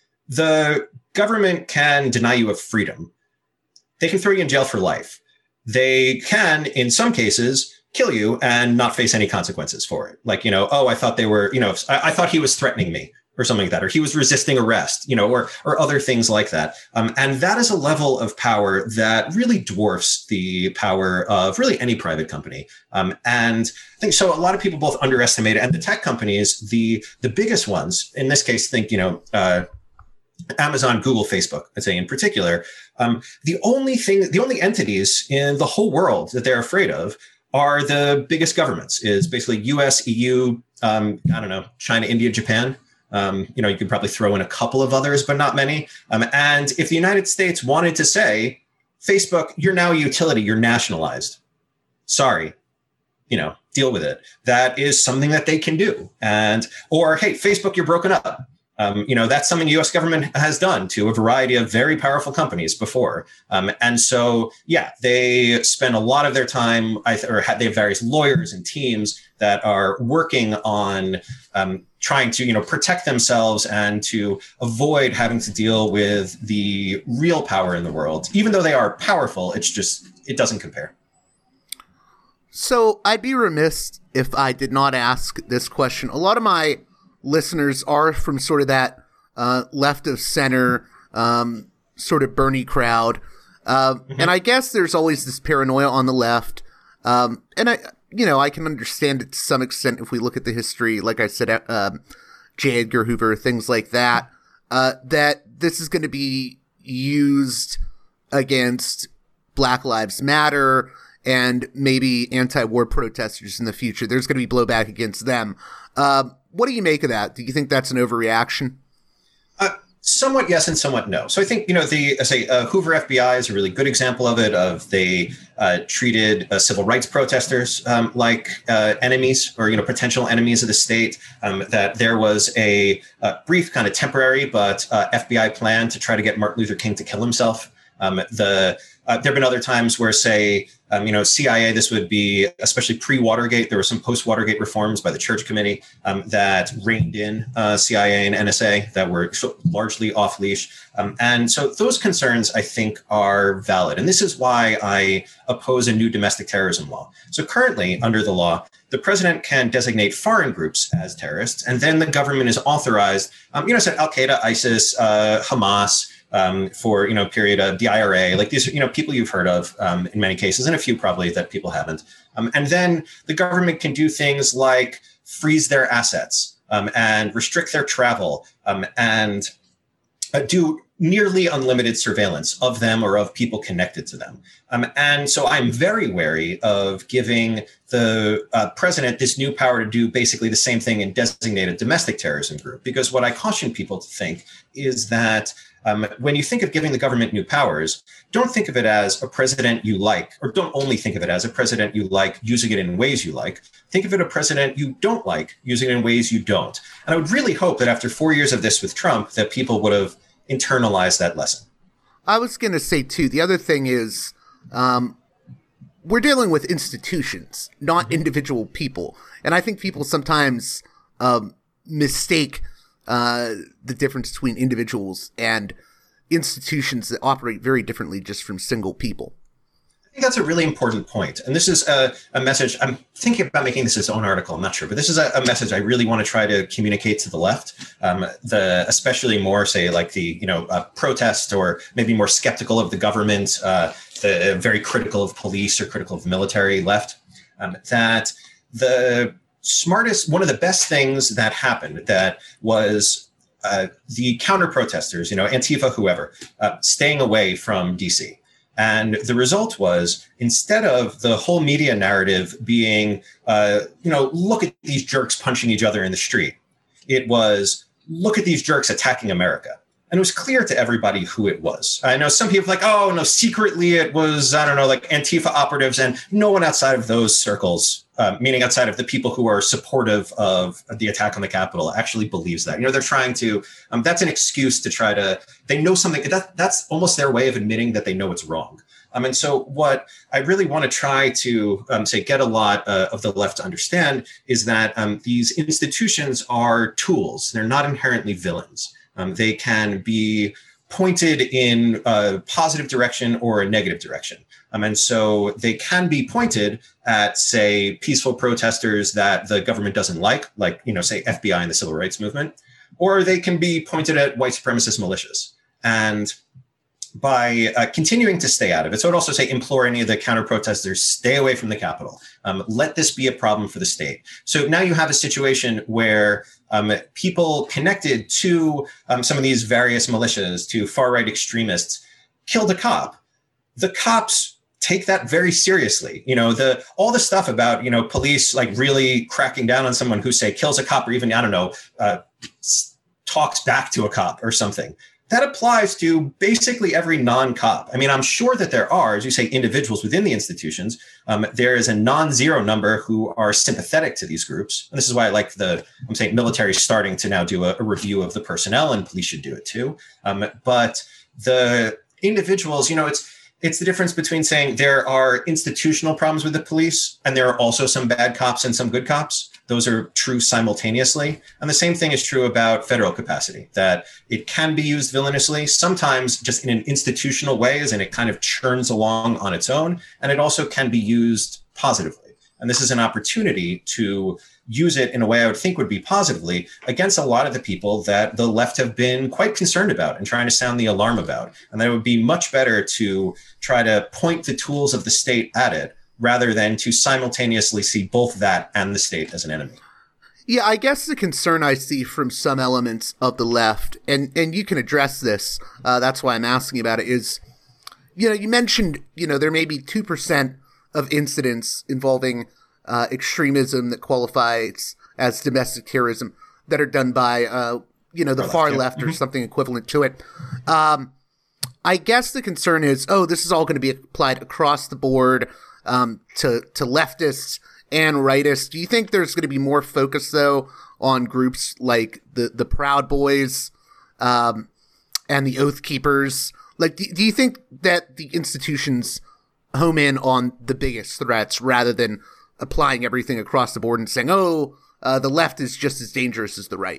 The government can deny you of freedom. They can throw you in jail for life. They can, in some cases, kill you and not face any consequences for it. Like, you know, oh, I thought they were, you know, I, I thought he was threatening me, or something like that, or he was resisting arrest, you know, or or other things like that. Um, and that is a level of power that really dwarfs the power of really any private company. Um, and I think so a lot of people both underestimate it, and the tech companies, the the biggest ones, in this case, think, you know, uh, Amazon, Google, Facebook, I'd say in particular, um, the only thing, the only entities in the whole world that they're afraid of are the biggest governments, is basically U S, E U, um, I don't know, China, India, Japan. Um, you know, you could probably throw in a couple of others, but not many. Um, and if the United States wanted to say, Facebook, you're now a utility, you're nationalized. Sorry, you know, deal with it. That is something that they can do. And, or, hey, Facebook, you're broken up. Um, you know, that's something the U S government has done to a variety of very powerful companies before. Um, and so, yeah, they spend a lot of their time, I th- or ha- they have various lawyers and teams that are working on um, trying to, you know, protect themselves and to avoid having to deal with the real power in the world. Even though they are powerful, it's just, it doesn't compare. So I'd be remiss if I did not ask this question. A lot of my listeners are from sort of that uh, left of center, um, sort of Bernie crowd. Uh, mm-hmm. And I guess there's always this paranoia on the left. Um, and I, you know, I can understand it to some extent if we look at the history, like I said, um, J. Edgar Hoover, things like that, uh, that this is going to be used against Black Lives Matter and maybe anti-war protesters in the future. There's going to be blowback against them. Uh, what do you make of that? Do you think that's an overreaction? Uh, somewhat yes and somewhat no. So I think, you know, the, I say uh, Hoover F B I is a really good example of it, of they uh, treated uh, civil rights protesters um, like uh, enemies, or, you know, potential enemies of the state, um, that there was a, a brief kind of temporary but uh, F B I plan to try to get Martin Luther King to kill himself. Um, the uh, there have been other times where, say, um, you know, C I A, this would be especially pre-Watergate. There were some post-Watergate reforms by the Church Committee um, that reined in uh, C I A and N S A that were largely off leash. Um, and so those concerns, I think, are valid. And this is why I oppose a new domestic terrorism law. So currently, under the law, the president can designate foreign groups as terrorists, and then the government is authorized, um, you know, said Al-Qaeda, ISIS, uh, Hamas, Um, for, you know, period of the I R A, like these, you know, people you've heard of um, in many cases, and a few probably that people haven't. Um, and then the government can do things like freeze their assets um, and restrict their travel um, and uh, do nearly unlimited surveillance of them or of people connected to them. Um, and so I'm very wary of giving the uh, president this new power to do basically the same thing and designate a domestic terrorism group, because what I caution people to think is that Um, when you think of giving the government new powers, don't think of it as a president you like, or don't only think of it as a president you like using it in ways you like. Think of it a president you don't like using it in ways you don't. And I would really hope that after four years of this with Trump, that people would have internalized that lesson. I was going to say, too, the other thing is um, we're dealing with institutions, not individual people. And I think people sometimes um, mistake uh, the difference between individuals and institutions that operate very differently just from single people. I think that's a really important point. And this is a, a message, I'm thinking about making this its own article, I'm not sure, but this is a, a message I really want to try to communicate to the left, um, the especially more, say, like the, you know, uh, protest or maybe more skeptical of the government, uh, the uh, very critical of police or critical of military left, um, that the smartest, one of the best things that happened that was uh, the counter protesters, you know, Antifa, whoever, uh, staying away from D C. And the result was, instead of the whole media narrative being, uh, you know, look at these jerks punching each other in the street, it was, look at these jerks attacking America. And it was clear to everybody who it was. I know some people are like, oh, no, secretly it was, I don't know, like Antifa operatives, and no one outside of those circles, uh, meaning outside of the people who are supportive of the attack on the Capitol, actually believes that. You know, they're trying to, um, that's an excuse to try to, they know something, that, that's almost their way of admitting that they know it's wrong. Um, and so what I really want to try to um, say, get a lot uh, of the left to understand is that um, these institutions are tools. They're not inherently villains. Um, they can be pointed in a positive direction or a negative direction. Um, and so they can be pointed at, say, peaceful protesters that the government doesn't like, like, you know, say, F B I and the civil rights movement, or they can be pointed at white supremacist militias. And by uh, continuing to stay out of it, so I'd also say implore any of the counter protesters, stay away from the Capitol. Um, let this be a problem for the state. So now you have a situation where um, people connected to um, some of these various militias, to far-right extremists, killed a cop. The cops take that very seriously. You know, the all the stuff about, you know, police like really cracking down on someone who, say, kills a cop, or even, I don't know, uh, talks back to a cop or something. That applies to basically every non-cop. I mean, I'm sure that there are, as you say, individuals within the institutions. Um, there is a non-zero number who are sympathetic to these groups. And this is why I like the, I'm saying military starting to now do a, a review of the personnel, and police should do it too. Um, but the individuals, you know, it's, it's the difference between saying there are institutional problems with the police and there are also some bad cops and some good cops. Those are true simultaneously. And the same thing is true about federal capacity, that it can be used villainously, sometimes just in an institutional way, as in it kind of churns along on its own. And it also can be used positively. And this is an opportunity to use it in a way I would think would be positively against a lot of the people that the left have been quite concerned about and trying to sound the alarm about. And that it would be much better to try to point the tools of the state at it, rather than to simultaneously see both that and the state as an enemy. Yeah, I guess the concern I see from some elements of the left, and, and you can address this, uh, that's why I'm asking about it, is, you know, you mentioned, you know, there may be two percent of incidents involving uh, extremism that qualifies as domestic terrorism that are done by, uh, you know, the far, far left, left yeah. or mm-hmm. something equivalent to it. Um, I guess the concern is, oh, this is all going to be applied across the board, Um, to, to leftists and rightists. Do you think there's going to be more focus, though, on groups like the, the Proud Boys um, and the Oath Keepers? Like, do, do you think that the institutions home in on the biggest threats rather than applying everything across the board and saying, oh, uh, the left is just as dangerous as the right?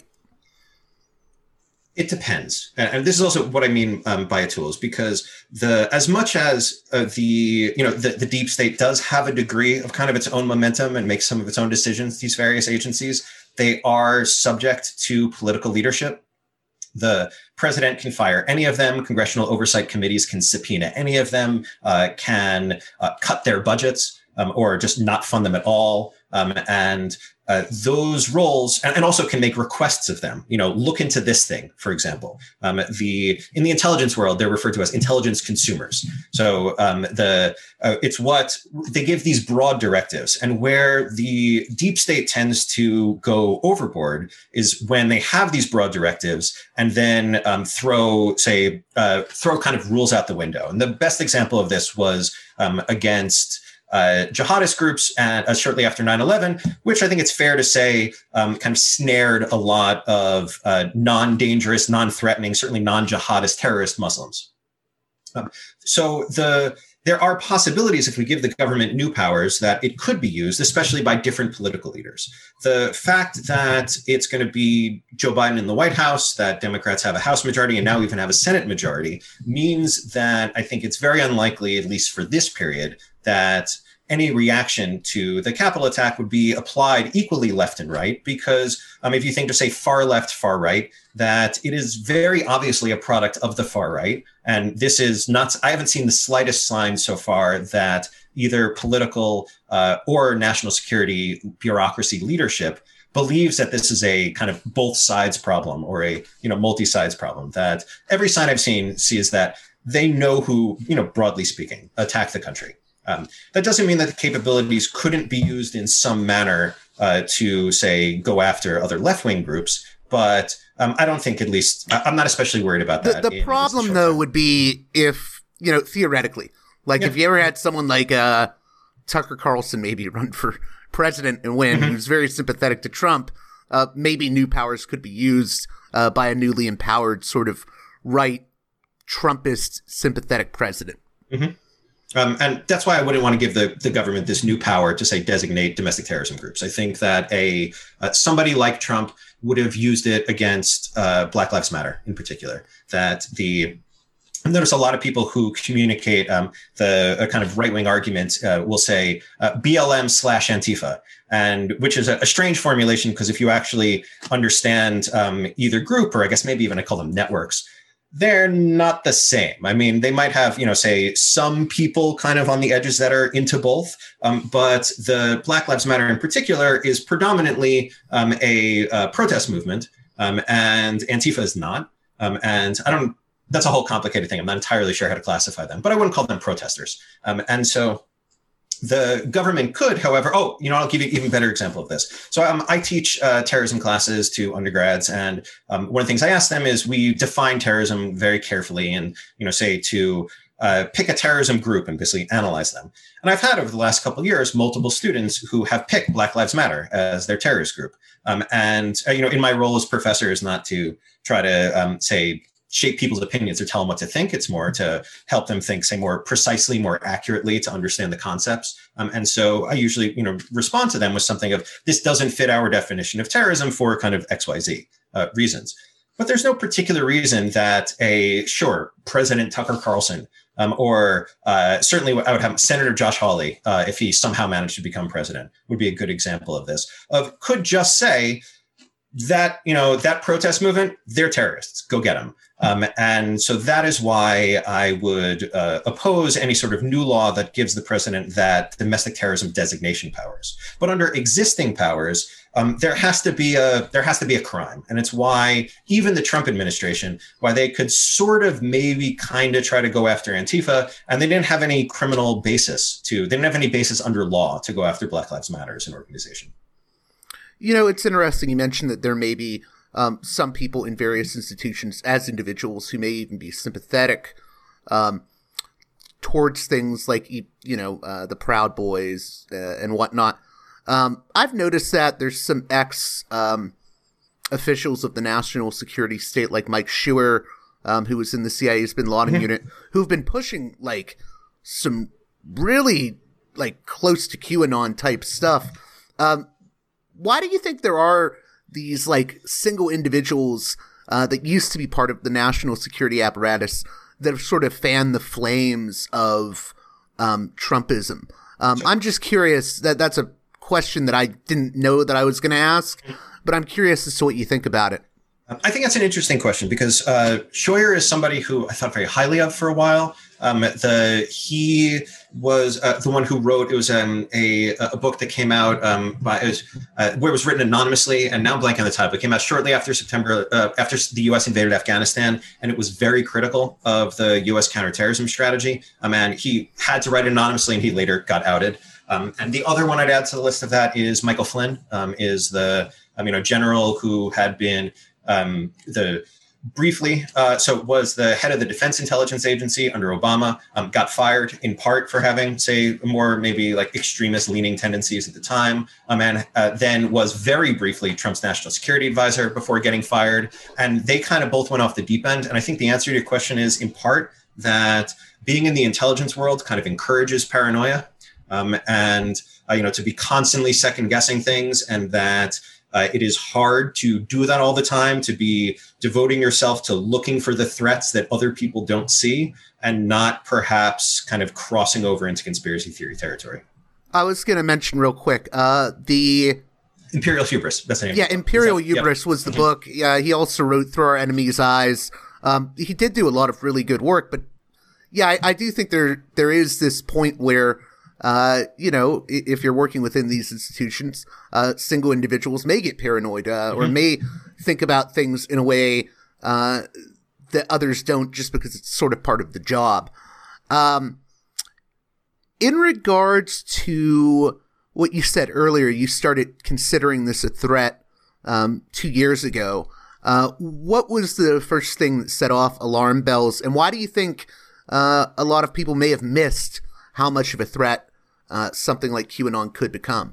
It depends. And this is also what I mean um, by tools, because the as much as uh, the, you know, the, the deep state does have a degree of kind of its own momentum and makes some of its own decisions, these various agencies, they are subject to political leadership. The president can fire any of them. Congressional oversight committees can subpoena any of them, uh, can uh, cut their budgets um, or just not fund them at all. Um, and uh, those roles, and, and also can make requests of them. You know, look into this thing, for example. Um, the in the intelligence world, they're referred to as intelligence consumers. So um, the uh, it's what they give these broad directives, and where the deep state tends to go overboard is when they have these broad directives and then um, throw, say, uh, throw kind of rules out the window. And the best example of this was um, against Uh, jihadist groups at, uh, shortly after nine eleven, which I think it's fair to say um, kind of snared a lot of uh, non-dangerous, non-threatening, certainly non-jihadist terrorist Muslims. Um, so the there are possibilities if we give the government new powers that it could be used, especially by different political leaders. The fact that it's going to be Joe Biden in the White House, that Democrats have a House majority and now even have a Senate majority, means that I think it's very unlikely, at least for this period, that any reaction to the Capitol attack would be applied equally left and right, because um, if you think to say far left, far right, that it is very obviously a product of the far right. And this is not, I haven't seen the slightest sign so far that either political uh, or national security bureaucracy leadership believes that this is a kind of both sides problem or a, you know, multi-sides problem. That every sign I've seen sees that they know who, you know, broadly speaking, attack the country. Um, that doesn't mean that the capabilities couldn't be used in some manner uh, to, say, go after other left-wing groups. But um, I don't think, at least, I- I'm not especially worried about that. The, the problem, though, would be if, you know, theoretically, like yeah. if you ever had someone like uh, Tucker Carlson maybe run for president and win, mm-hmm. who's very sympathetic to Trump, uh, maybe new powers could be used uh, by a newly empowered sort of right Trumpist sympathetic president. Mm-hmm. Um, and that's why I wouldn't want to give the, the government this new power to, say, designate domestic terrorism groups. I think that a uh, somebody like Trump would have used it against uh, Black Lives Matter in particular. That the I notice a lot of people who communicate um, the a kind of right-wing argument uh, will say uh, B L M slash Antifa, and which is a, a strange formulation because if you actually understand um, either group, or I guess maybe even I call them networks, they're not the same. I mean, they might have, you know, say some people kind of on the edges that are into both. Um, but the Black Lives Matter in particular is predominantly um, a uh, protest movement. Um, and Antifa is not. Um, and I don't, that's a whole complicated thing. I'm not entirely sure how to classify them, but I wouldn't call them protesters. Um, and so the government could, however, oh, you know, I'll give you an even better example of this. So um, I teach uh, terrorism classes to undergrads. And um, one of the things I ask them is we define terrorism very carefully and, you know, say to uh, pick a terrorism group and basically analyze them. And I've had over the last couple of years, multiple students who have picked Black Lives Matter as their terrorist group. Um, and, uh, you know, in my role as professor is not to try to um, say, shape people's opinions or tell them what to think. It's more to help them think, say, more precisely, more accurately to understand the concepts. Um, and so I usually, you know, respond to them with something of this doesn't fit our definition of terrorism for kind of X Y Z uh, reasons. But there's no particular reason that a, sure, President Tucker Carlson, um, or uh, certainly I would have Senator Josh Hawley, uh, if he somehow managed to become president, would be a good example of this, of could just say that, you know, that protest movement, they're terrorists, go get them. Um, and so that is why I would uh, oppose any sort of new law that gives the president that domestic terrorism designation powers. But under existing powers, um, there has to be a there has to be a crime, and it's why even the Trump administration, why they could sort of maybe kind of try to go after Antifa, and they didn't have any criminal basis to. They didn't have any basis under law to go after Black Lives Matter as an organization. You know, it's interesting. You mentioned that there may be um, some people in various institutions as individuals who may even be sympathetic um, towards things like, you know, uh, the Proud Boys uh, and whatnot. Um, I've noticed that there's some ex um, officials of the national security state, like Mike Schuer, um, who was in the C I A's bin Laden unit, who've been pushing like some really like close to QAnon type stuff. Um, Why do you think there are these like single individuals uh, that used to be part of the national security apparatus that have sort of fanned the flames of um, Trumpism? Um, I'm just curious. That that's a question that I didn't know that I was going to ask, but I'm curious as to what you think about it. I think that's an interesting question because uh, Scheuer is somebody who I thought very highly of for a while. Um, the he was uh, the one who wrote, it was um, a a book that came out um, by, it was, uh, where it was written anonymously, and now I'm blanking on the title, but it came out shortly after September, uh, after the U S invaded Afghanistan, and it was very critical of the U S counterterrorism strategy. Um, and he had to write it anonymously, and he later got outed. Um, and the other one I'd add to the list of that is Michael Flynn, um, is the um, you know general who had been um, the briefly, uh, so was the head of the Defense Intelligence Agency under Obama, um, got fired in part for having, say, more maybe like extremist leaning tendencies at the time, um, and uh, then was very briefly Trump's national security advisor before getting fired. And they kind of both went off the deep end. And I think the answer to your question is in part that being in the intelligence world kind of encourages paranoia, um, and, uh, you know, to be constantly second guessing things, and that Uh, it is hard to do that all the time, to be devoting yourself to looking for the threats that other people don't see and not perhaps kind of crossing over into conspiracy theory territory. I was going to mention real quick, uh, the... Imperial Hubris. That's the name. Yeah, Imperial that, Hubris yep. was the book. Yeah, he also wrote Through Our Enemy's Eyes. Um, he did do a lot of really good work, but yeah, I, I do think there there is this point where Uh, you know, if you're working within these institutions, uh, single individuals may get paranoid, uh, mm-hmm. or may think about things in a way, uh, that others don't just because it's sort of part of the job. Um, in regards to what you said earlier, you started considering this a threat, um, two years ago. Uh, what was the first thing that set off alarm bells, and why do you think, uh, a lot of people may have missed how much of a threat uh, something like QAnon could become?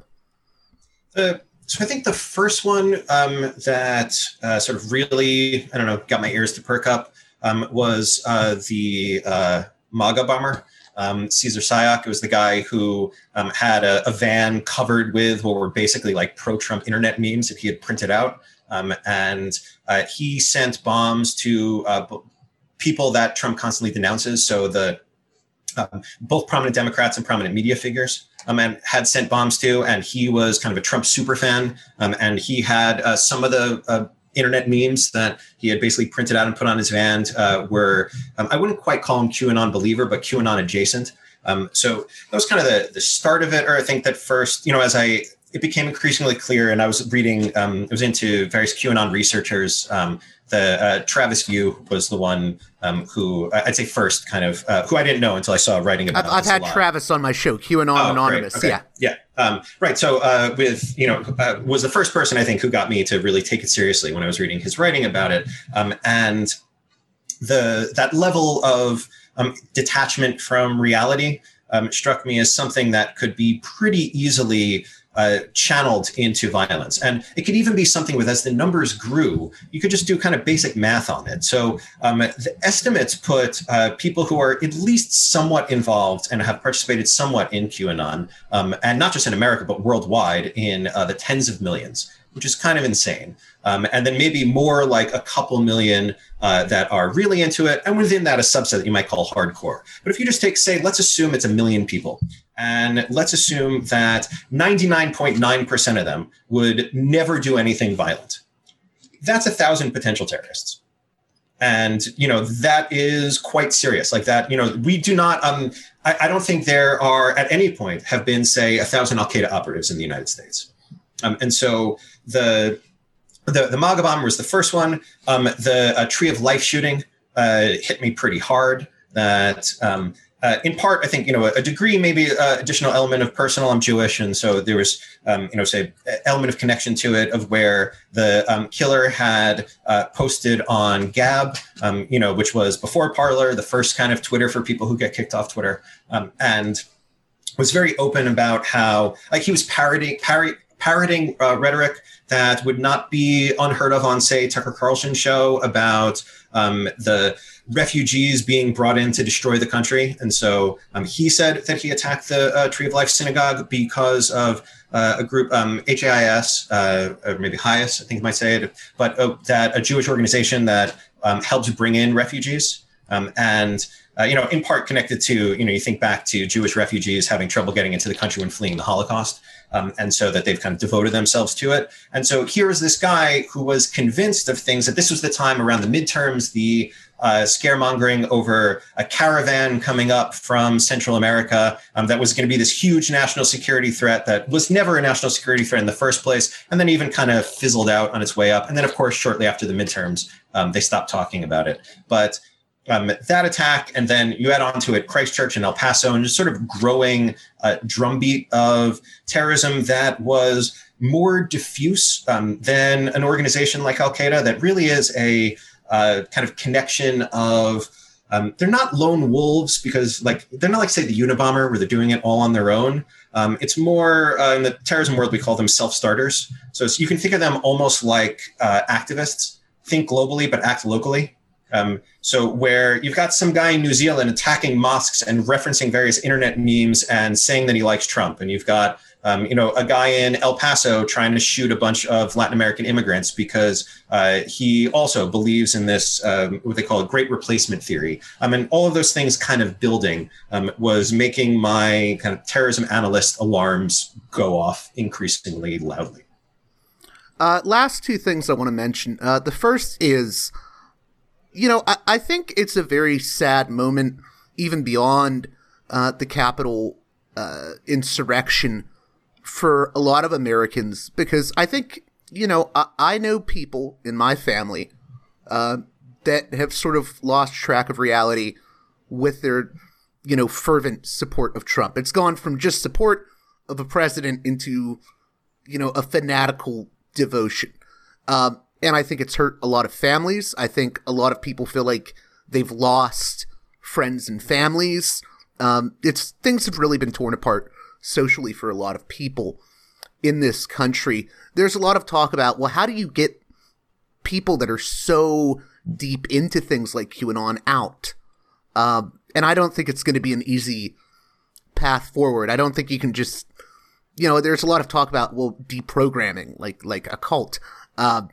Uh, so I think the first one um, that uh, sort of really, I don't know, got my ears to perk up um, was uh, the uh, MAGA bomber, um, Cesar Sayoc. It was the guy who um, had a, a van covered with what were basically like pro-Trump internet memes that he had printed out. Um, and uh, he sent bombs to uh, people that Trump constantly denounces. So the Um, both prominent Democrats and prominent media figures, um, and had sent bombs to, and he was kind of a Trump super fan, um, and he had uh, some of the uh, internet memes that he had basically printed out and put on his van uh, were, um, I wouldn't quite call him QAnon believer, but QAnon adjacent. Um, so that was kind of the, the start of it, or I think that first, you know, as I, it became increasingly clear, and I was reading, um, I was into various QAnon researchers. Um, the uh, Travis View was the one um, who I'd say first kind of, uh, who I didn't know until I saw writing about I've, I've had Travis on my show, QAnon oh, Anonymous. Okay. Yeah. Yeah. Um, right. So uh, with, you know, uh, was the first person I think who got me to really take it seriously when I was reading his writing about it. Um, and the that level of um, detachment from reality um, struck me as something that could be pretty easily Uh, channeled into violence. And it could even be something with, as the numbers grew, you could just do kind of basic math on it. So um, the estimates put uh, people who are at least somewhat involved and have participated somewhat in QAnon, um, and not just in America, but worldwide, in uh, the tens of millions, which is kind of insane. Um, and then maybe more like a couple million uh, that are really into it. And within that, a subset that you might call hardcore. But if you just take, say, let's assume it's a million people. And let's assume that ninety-nine point nine percent of them would never do anything violent. That's a thousand potential terrorists. And, you know, that is quite serious. Like that, you know, we do not, um, I, I don't think there are at any point have been, say, a thousand Al-Qaeda operatives in the United States. Um, and so the, the, the MAGA bomber was the first one. Um, the uh, Tree of Life shooting uh, hit me pretty hard. That, um, Uh, in part, I think, you know, a, a degree, maybe uh, additional element of personal. I'm Jewish. And so there was, um, you know, say, element of connection to it of where the um, killer had uh, posted on Gab, um, you know, which was before Parler, the first kind of Twitter for people who get kicked off Twitter, um, and was very open about how, like, he was parodying, parody, parroting uh, rhetoric that would not be unheard of on, say, Tucker Carlson's show about um, the refugees being brought in to destroy the country. And so um, he said that he attacked the uh, Tree of Life synagogue because of uh, a group, um, H A I S, uh, or maybe HIAS, I think you might say it, but uh, that a Jewish organization that um, helps bring in refugees. Um, and, uh, you know, in part connected to, you know, you think back to Jewish refugees having trouble getting into the country when fleeing the Holocaust. Um, and so that they've kind of devoted themselves to it. And so here is this guy who was convinced of things, that this was the time around the midterms, the uh, scaremongering over a caravan coming up from Central America um, that was going to be this huge national security threat that was never a national security threat in the first place, and then even kind of fizzled out on its way up. And then, of course, shortly after the midterms, um, they stopped talking about it. But Um, that attack, and then you add on to it Christchurch and El Paso, and just sort of growing uh, drumbeat of terrorism that was more diffuse um, than an organization like Al-Qaeda that really is a uh, kind of connection of, um, they're not lone wolves because like, they're not like, say, the Unabomber where they're doing it all on their own. Um, it's more, uh, in the terrorism world, we call them self-starters. So it's, you can think of them almost like uh, activists, think globally, but act locally. Um, so where you've got some guy in New Zealand attacking mosques and referencing various internet memes and saying that he likes Trump. And you've got, um, you know, a guy in El Paso trying to shoot a bunch of Latin American immigrants because uh, he also believes in this, um, what they call a great replacement theory. I mean, all of those things kind of building um, was making my kind of terrorism analyst alarms go off increasingly loudly. Uh, last two things I want to mention. Uh, the first is, you know, I, I think it's a very sad moment, even beyond uh, the Capitol uh, insurrection, for a lot of Americans, because I think, you know, I, I know people in my family uh, that have sort of lost track of reality with their, you know, fervent support of Trump. It's gone from just support of a president into, you know, a fanatical devotion. Um, And I think it's hurt a lot of families. I think a lot of people feel like they've lost friends and families. Um, it's things have really been torn apart socially for a lot of people in this country. There's a lot of talk about, well, how do you get people that are so deep into things like QAnon out? Um, and I don't think it's going to be an easy path forward. I don't think you can just, you know, there's a lot of talk about, well, deprogramming, like like a cult. Um,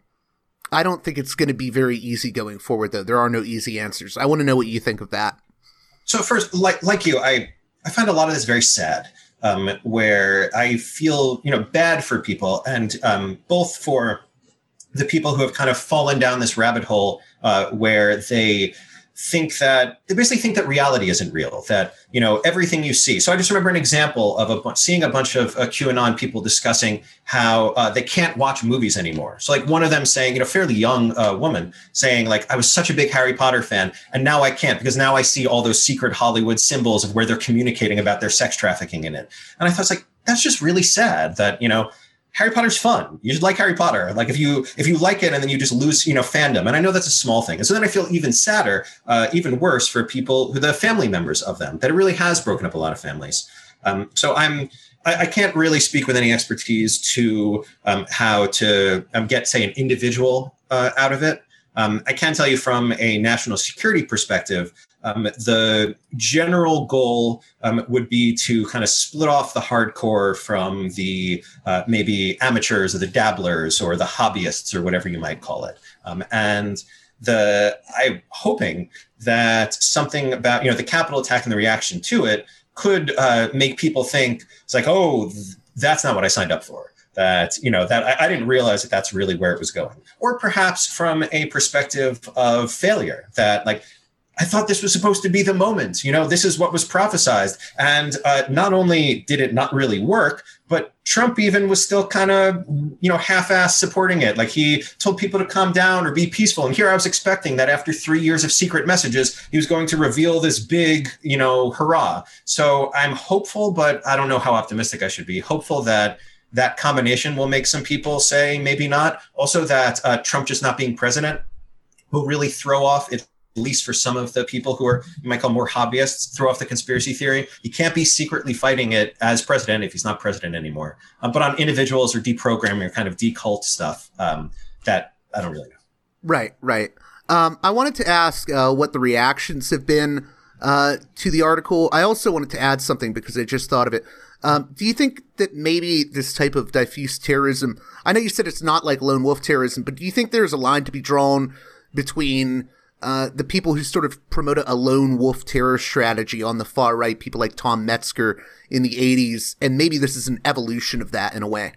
I don't think it's going to be very easy going forward, though. There are no easy answers. I want to know what you think of that. So first, like like you, I, I find a lot of this very sad, um, where I feel, you know, bad for people, and um, both for the people who have kind of fallen down this rabbit hole uh, where they think that they basically think that reality isn't real, that, you know, everything you see. So I just remember an example of a, seeing a bunch of uh, QAnon people discussing how uh, they can't watch movies anymore. So like one of them saying, you know, fairly young uh, woman saying like, I was such a big Harry Potter fan and now I can't because now I see all those secret Hollywood symbols of where they're communicating about their sex trafficking in it. And I thought, it's like, that's just really sad that, you know, Harry Potter's fun. You should like Harry Potter. Like if you if you like it and then you just lose, you know, fandom. And I know that's a small thing. And so then I feel even sadder, uh, even worse for people who the family members of them, that it really has broken up a lot of families. Um, so I'm I, I can't really speak with any expertise to um, how to um, get, say, an individual uh, out of it. Um, I can tell you from a national security perspective, um, the general goal um, would be to kind of split off the hardcore from the uh, maybe amateurs or the dabblers or the hobbyists or whatever you might call it. Um, and the I'm hoping that something about, you know, the Capitol attack and the reaction to it could uh, make people think it's like, oh, th- that's not what I signed up for. That, you know, that I, I didn't realize that that's really where it was going. Or perhaps from a perspective of failure, that like, I thought this was supposed to be the moment, you know, this is what was prophesized. And uh, not only did it not really work, but Trump even was still kind of, you know, half-assed supporting it. Like he told people to calm down or be peaceful. And here I was expecting that after three years of secret messages, he was going to reveal this big, you know, hurrah. So I'm hopeful, but I don't know how optimistic I should be. Hopeful that that combination will make some people say maybe not. Also that uh, Trump just not being president will really throw off, at least for some of the people who are, you might call more hobbyists, throw off the conspiracy theory. You can't be secretly fighting it as president if he's not president anymore. Um, but on individuals or deprogramming or kind of decult stuff, um, that I don't really know. Right, right. Um, I wanted to ask uh, what the reactions have been uh, to the article. I also wanted to add something because I just thought of it. Um, do you think that maybe this type of diffuse terrorism, I know you said it's not like lone wolf terrorism, but do you think there's a line to be drawn between uh, the people who sort of promoted a lone wolf terror strategy on the far right, people like Tom Metzger in the eighties, and maybe this is an evolution of that in a way?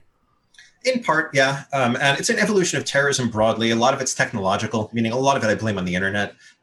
In part, yeah. Um, and it's an evolution of terrorism broadly. A lot of it's technological, meaning a lot of it I blame on the internet.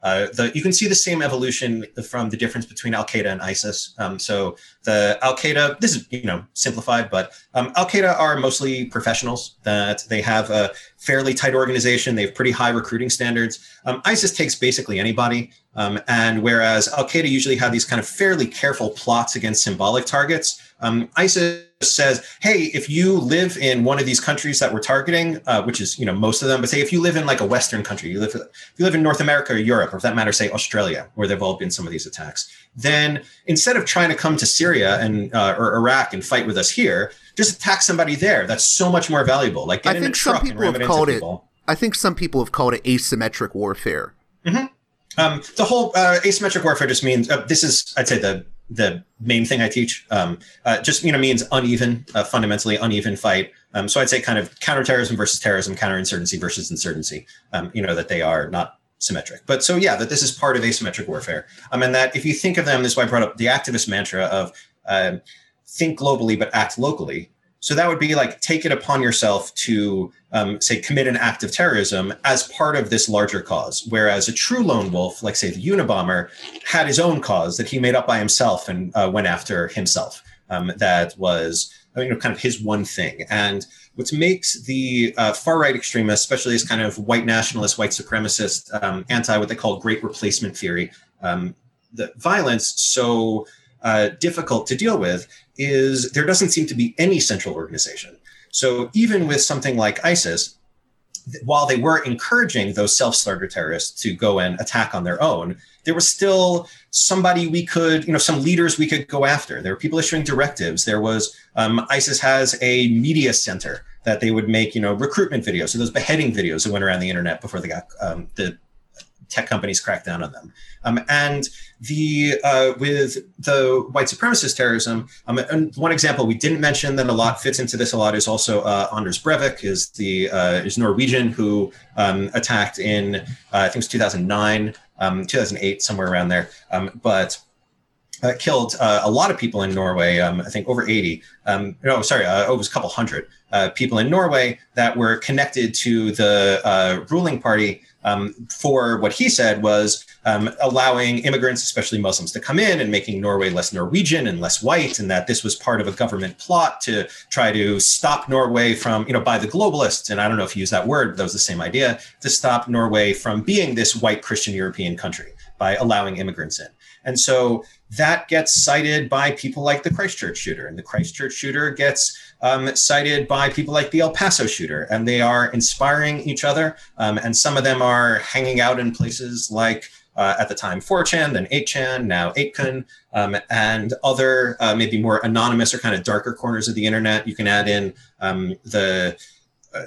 Uh, the, you can see the same evolution from the difference between Al-Qaeda and ISIS. Um, so the Al-Qaeda, this is, you know, simplified, but um, Al-Qaeda are mostly professionals, that they have a fairly tight organization. They have pretty high recruiting standards. Um, ISIS takes basically anybody. Um, and whereas Al-Qaeda usually have these kind of fairly careful plots against symbolic targets, um, ISIS says, hey, if you live in one of these countries that we're targeting, uh, which is, you know, most of them, but say if you live in like a Western country, you live, if you live in North America or Europe, or for that matter, say Australia, where there've all been some of these attacks, then instead of trying to come to Syria and uh, or Iraq and fight with us here, just attack somebody there. That's so much more valuable. Like get I in think a truck some people and ram have it called into it. people. I think some people have called it asymmetric warfare. Mm-hmm. Um, the whole uh, asymmetric warfare just means uh, this is, I'd say, the the main thing I teach. Um, uh, just you know means uneven, uh, fundamentally uneven fight. Um, so I'd say kind of counterterrorism versus terrorism, counterinsurgency versus insurgency. Um, you know that they are not symmetric. But so yeah, that this is part of asymmetric warfare. Um, and that if you think of them, this is why I brought up the activist mantra of uh, think globally but act locally. So that would be like take it upon yourself to, um, say, commit an act of terrorism as part of this larger cause. Whereas a true lone wolf, like, say, the Unabomber, had his own cause that he made up by himself and uh, went after himself. Um, that was, you know, kind of his one thing. And what makes the uh, far-right extremists, especially as kind of white nationalist, white supremacist, um, anti what they call great replacement theory, um, the violence so uh, difficult to deal with, is there doesn't seem to be any central organization. So even with something like ISIS, while they were encouraging those self-starter terrorists to go and attack on their own, there was still somebody we could, you know, some leaders we could go after. There were people issuing directives. There was, um, ISIS has a media center that they would make, you know, recruitment videos. So those beheading videos that went around the internet before they got, um, the tech companies cracked down on them. Um, and the uh, with the white supremacist terrorism, um, and one example we didn't mention that a lot fits into this a lot is also uh, Anders Breivik, is the uh, is Norwegian who um, attacked in uh, I think it was two thousand nine, um, two thousand eight, somewhere around there, um, but. Uh, killed uh, a lot of people in Norway, um, I think over eighty, um, no, sorry, uh, it was a couple hundred uh, people in Norway that were connected to the uh, ruling party um, for what he said was um, allowing immigrants, especially Muslims, to come in and making Norway less Norwegian and less white, and that this was part of a government plot to try to stop Norway from, you know, by the globalists, and I don't know if he used that word, but that was the same idea, to stop Norway from being this white Christian European country by allowing immigrants in. And so that gets cited by people like the Christchurch shooter, and the Christchurch shooter gets um, cited by people like the El Paso shooter, and they are inspiring each other. Um, and some of them are hanging out in places like uh, at the time four chan, then eight chan, now eight kun, um, and other uh, maybe more anonymous or kind of darker corners of the internet. You can add in um, the uh,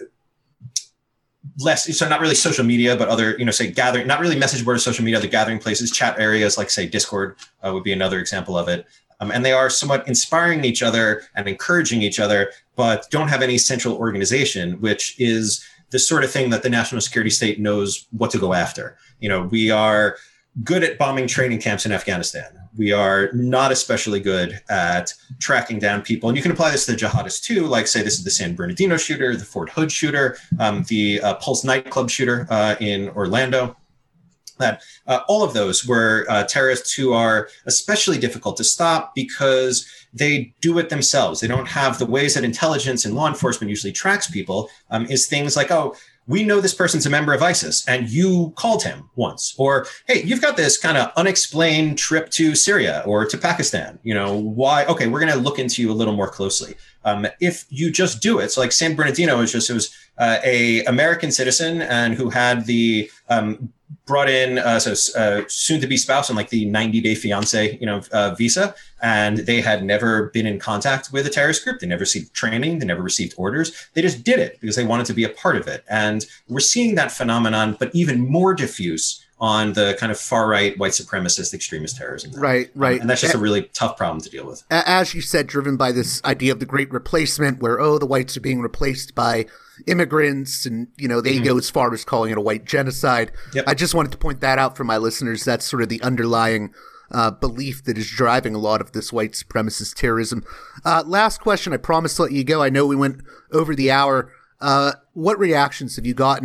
less, so not really social media, but other, you know, say gathering, not really message boards, social media, the gathering places, chat areas like, say, Discord uh, would be another example of it. Um, and they are somewhat inspiring each other and encouraging each other, but don't have any central organization, which is the sort of thing that the national security state knows what to go after. You know, we are good at bombing training camps in Afghanistan. We are not especially good at tracking down people. And you can apply this to the jihadists too, like say this is the San Bernardino shooter, the Fort Hood shooter, um, the uh, Pulse nightclub shooter uh, in Orlando. That uh, all of those were uh, terrorists who are especially difficult to stop because they do it themselves. They don't have the ways that intelligence and law enforcement usually tracks people, um, is things like, oh, we know this person's a member of ISIS and you called him once, or, hey, you've got this kind of unexplained trip to Syria or to Pakistan. You know, why? Okay, we're going to look into you a little more closely. Um, if you just do it. So like San Bernardino is just, it was uh, a American citizen and who had the um, brought in uh, so uh, soon to be spouse on like the ninety day fiance, you know, uh, visa. And they had never been in contact with a terrorist group. They never received training. They never received orders. They just did it because they wanted to be a part of it. And we're seeing that phenomenon, but even more diffuse on the kind of far-right white supremacist extremist terrorism. Right, right. Um, and that's just a really tough problem to deal with. As you said, driven by this idea of the great replacement where, oh, the whites are being replaced by immigrants and, you know, they mm-hmm. go as far as calling it a white genocide. Yep. I just wanted to point that out for my listeners. That's sort of the underlying uh, belief that is driving a lot of this white supremacist terrorism. Uh, last question. I promised to let you go. I know we went over the hour. Uh, what reactions have you gotten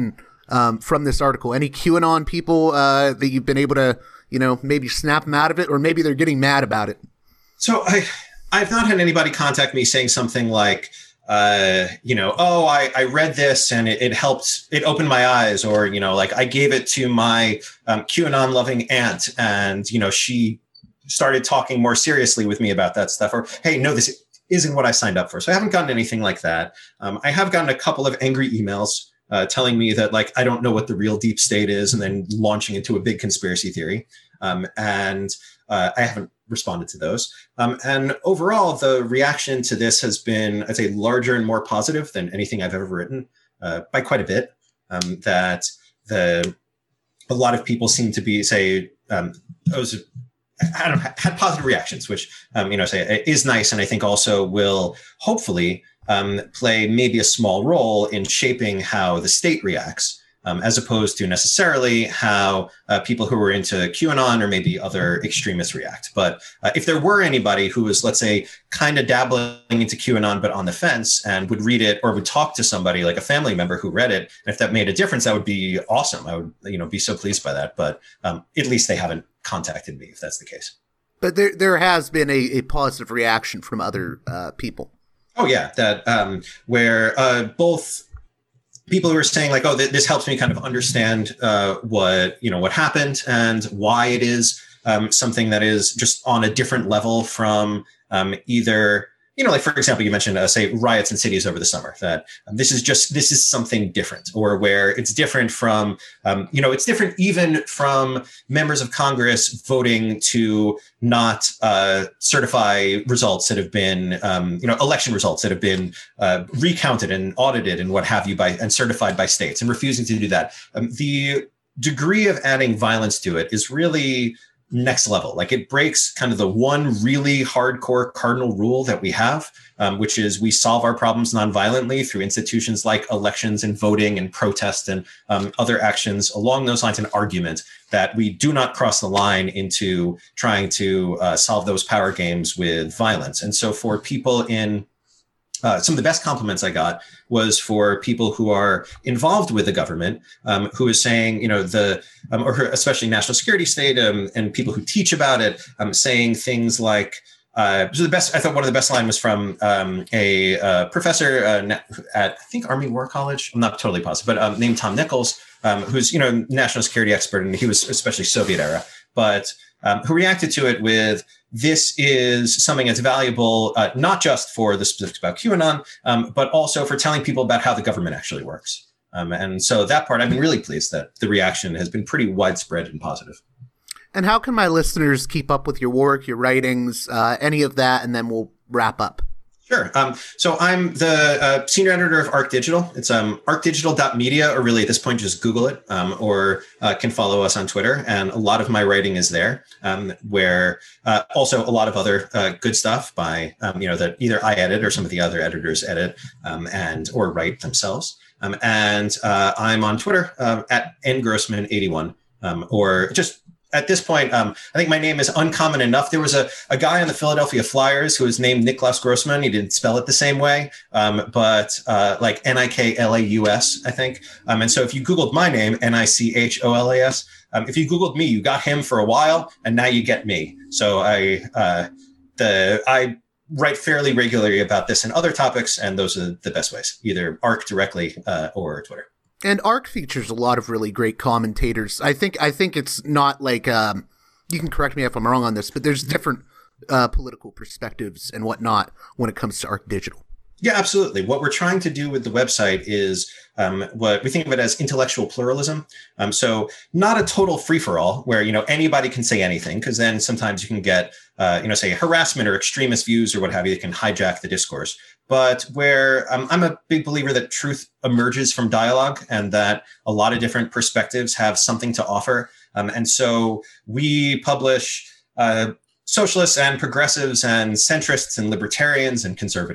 um, from this article? Any QAnon people uh, that you've been able to, you know, maybe snap them out of it, or maybe they're getting mad about it? So I, I've not had anybody contact me saying something like, uh, you know, oh, I, I read this and it, it helped, it opened my eyes, or, you know, like I gave it to my um, QAnon loving aunt and, you know, she started talking more seriously with me about that stuff, or, hey, no, this isn't what I signed up for. So I haven't gotten anything like that. Um, I have gotten a couple of angry emails uh, telling me that, like, I don't know what the real deep state is, and then launching into a big conspiracy theory. Um, and uh, I haven't responded to those. Um, and overall, the reaction to this has been, I'd say, larger and more positive than anything I've ever written, uh, by quite a bit. Um, that the a lot of people seem to be say, um, those I don't know, had positive reactions, which um, you know, say is nice, and I think also will hopefully um, play maybe a small role in shaping how the state reacts. Um, as opposed to necessarily how uh, people who are into QAnon or maybe other extremists react. But uh, if there were anybody who was, let's say, kind of dabbling into QAnon but on the fence and would read it or would talk to somebody like a family member who read it, and if that made a difference, that would be awesome. I would, you know, be so pleased by that. But um, at least they haven't contacted me if that's the case. But there, there has been a, a positive reaction from other uh, people. Oh yeah, that um, where uh, both. People who are saying like, oh, th- this helps me kind of understand uh, what, you know, what happened and why it is um, something that is just on a different level from um, either, you know, like, for example, you mentioned, uh, say, riots in cities over the summer, that um, this is just, this is something different, or where it's different from, um, you know, it's different even from members of Congress voting to not uh, certify results that have been, um, you know, election results that have been uh, recounted and audited and what have you by, and certified by states, and refusing to do that. Um, the degree of adding violence to it is really next level. Like, it breaks kind of the one really hardcore cardinal rule that we have, um, which is we solve our problems nonviolently through institutions like elections and voting and protest and um, other actions along those lines, and argument, that we do not cross the line into trying to uh, solve those power games with violence. And so for people in Uh, some of the best compliments I got was for people who are involved with the government, um, who is saying, you know, the, um, or especially national security state, um, and people who teach about it, um, saying things like, uh, so the best, I thought one of the best line was from um, a uh, professor uh, at, I think, Army War College. I'm not totally positive, but um, named Tom Nichols, um, who's, you know, national security expert, and he was especially Soviet era, but um, who reacted to it with, this is something that's valuable, uh, not just for the specifics about QAnon, um, but also for telling people about how the government actually works. Um, and so that part, I've been really pleased that the reaction has been pretty widespread and positive. And how can my listeners keep up with your work, your writings, uh, any of that, and then we'll wrap up? Sure. Um, so I'm the uh, senior editor of Arc Digital. It's um, arc digital dot media, or really at this point, just Google it, um, or uh, can follow us on Twitter. And a lot of my writing is there, um, where uh, also a lot of other uh, good stuff by, um, you know, that either I edit or some of the other editors edit um, and or write themselves. Um, and uh, I'm on Twitter uh, at n grossman eighty-one, um, or just at this point, um, I think my name is uncommon enough. There was a, a guy on the Philadelphia Flyers who was named Niklaus Grossman. He didn't spell it the same way, um, but uh, like N I K L A U S, I think. Um, and so if you Googled my name, N I C H O L A S, um, if you Googled me, you got him for a while, and now you get me. So I uh, the I write fairly regularly about this and other topics, and those are the best ways, either Arc directly uh, or Twitter. And Arc features a lot of really great commentators. I think I think it's not like, um, you can correct me if I'm wrong on this, but there's different uh, political perspectives and whatnot when it comes to Arc Digital. Yeah, absolutely. What we're trying to do with the website is um, what we think of it as intellectual pluralism. Um, so not a total free-for-all where, you know, anybody can say anything, because then sometimes you can get, uh, you know, say harassment or extremist views or what have you that can hijack the discourse. But where um, I'm a big believer that truth emerges from dialogue, and that a lot of different perspectives have something to offer. Um, and so we publish uh, socialists and progressives and centrists and libertarians and conservatives.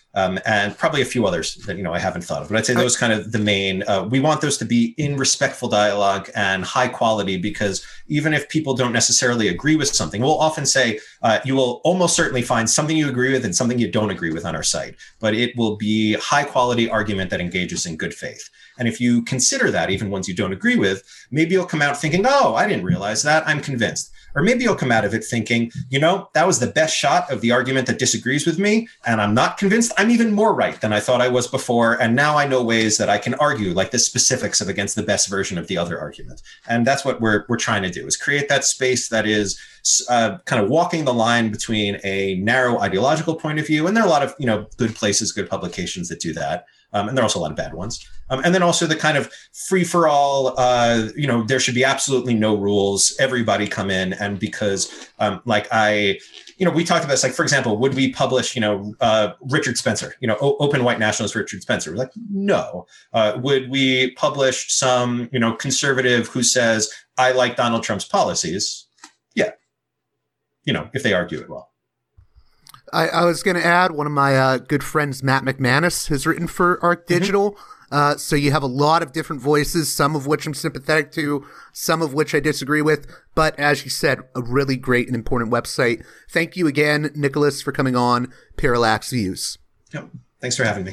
Um, and probably a few others that, you know, I haven't thought of. But I'd say those kind of the main, uh, we want those to be in respectful dialogue and high quality, because even if people don't necessarily agree with something, we'll often say, uh, you will almost certainly find something you agree with and something you don't agree with on our site. But it will be high quality argument that engages in good faith. And if you consider that, even ones you don't agree with, maybe you'll come out thinking, oh, I didn't realize that, I'm convinced. Or maybe you'll come out of it thinking, you know, that was the best shot of the argument that disagrees with me, and I'm not convinced. I'm even more right than I thought I was before. And now I know ways that I can argue, like the specifics of against the best version of the other argument. And that's what we're we're trying to do, is create that space that is uh, kind of walking the line between a narrow ideological point of view. And there are a lot of, you know, good places, good publications that do that. Um, and there are also a lot of bad ones. Um, and then also the kind of free for all, uh, you know, there should be absolutely no rules. Everybody come in. And because um, like I, you know, we talked about this, like, for example, would we publish, you know, uh, Richard Spencer, you know, o- open white nationalist Richard Spencer? We're like, no. Uh, would we publish some, you know, conservative who says, I like Donald Trump's policies? Yeah. You know, if they argue it well. I, I was going to add, one of my uh, good friends, Matt McManus, has written for Arc Digital. Mm-hmm. Uh, so you have a lot of different voices, some of which I'm sympathetic to, some of which I disagree with. But as you said, a really great and important website. Thank you again, Nicholas, for coming on Parallax Views. Yep. Thanks for having me.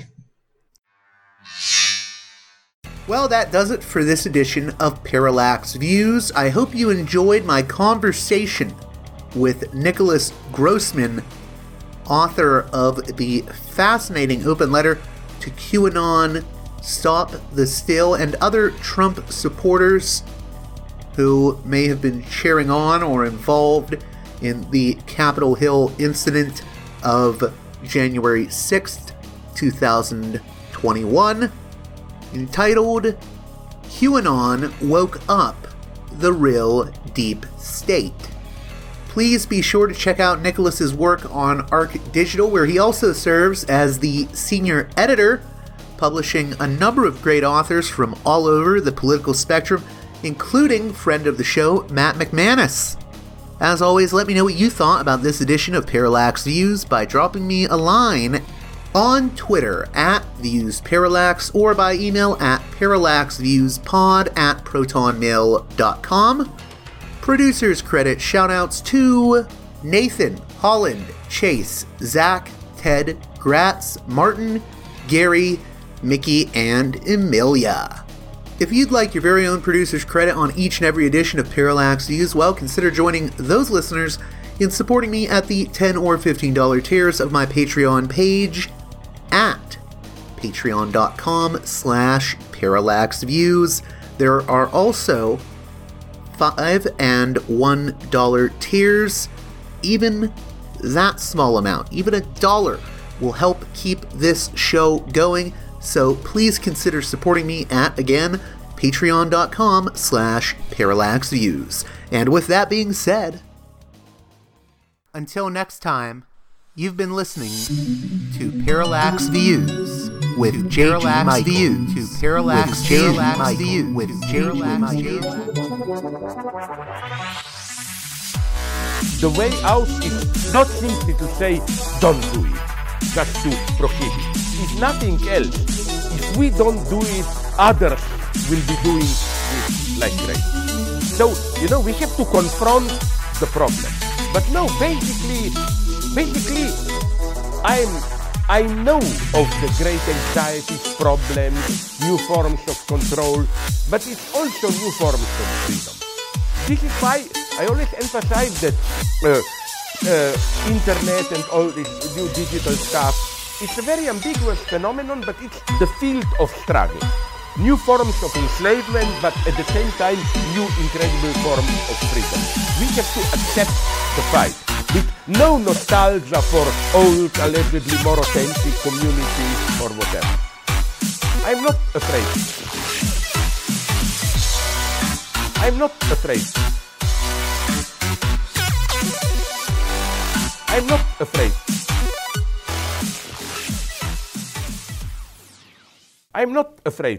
Well, that does it for this edition of Parallax Views. I hope you enjoyed my conversation with Nicholas Grossman, author of the fascinating open letter to QAnon, Stop the Steal, and other Trump supporters who may have been cheering on or involved in the Capitol Hill incident of January sixth, twenty twenty-one, entitled QAnon Woke Up the Real Deep State. Please be sure to check out Nicholas's work on Arc Digital, where he also serves as the senior editor, publishing a number of great authors from all over the political spectrum, including friend of the show, Matt McManus. As always, let me know what you thought about this edition of Parallax Views by dropping me a line on Twitter at ViewsParallax or by email at parallaxviewspod at protonmail dot com. Producers credit shoutouts to Nathan, Holland, Chase, Zach, Ted, Gratz, Martin, Gary, Mickey, and Emilia. If you'd like your very own producer's credit on each and every edition of Parallax Views, well, consider joining those listeners in supporting me at the ten dollars or fifteen dollars tiers of my Patreon page at patreon.com slash parallaxviews. There are also five and one dollar tiers. Even that small amount, even a dollar, will help keep this show going. So please consider supporting me at, again, patreon.com slash parallaxviews. And with that being said, until next time, you've been listening to Parallax Views with J G Parallax Views. To Parallax Views with Parallax Views. The way out is not simply to say, don't do it, just to prohibit. If nothing else, if we don't do it, others will be doing it like crazy. So, you know, we have to confront the problem. But no, basically, basically, I'm, I know of the great anxieties, problems, new forms of control, but it's also new forms of freedom. This is why I always emphasize that uh, uh, internet and all this new digital stuff, it's a very ambiguous phenomenon, but it's the field of struggle. New forms of enslavement, but at the same time, new incredible forms of freedom. We have to accept the fight with no nostalgia for old, allegedly more authentic communities or whatever. I'm not afraid. I'm not afraid. I'm not afraid. I'm not afraid.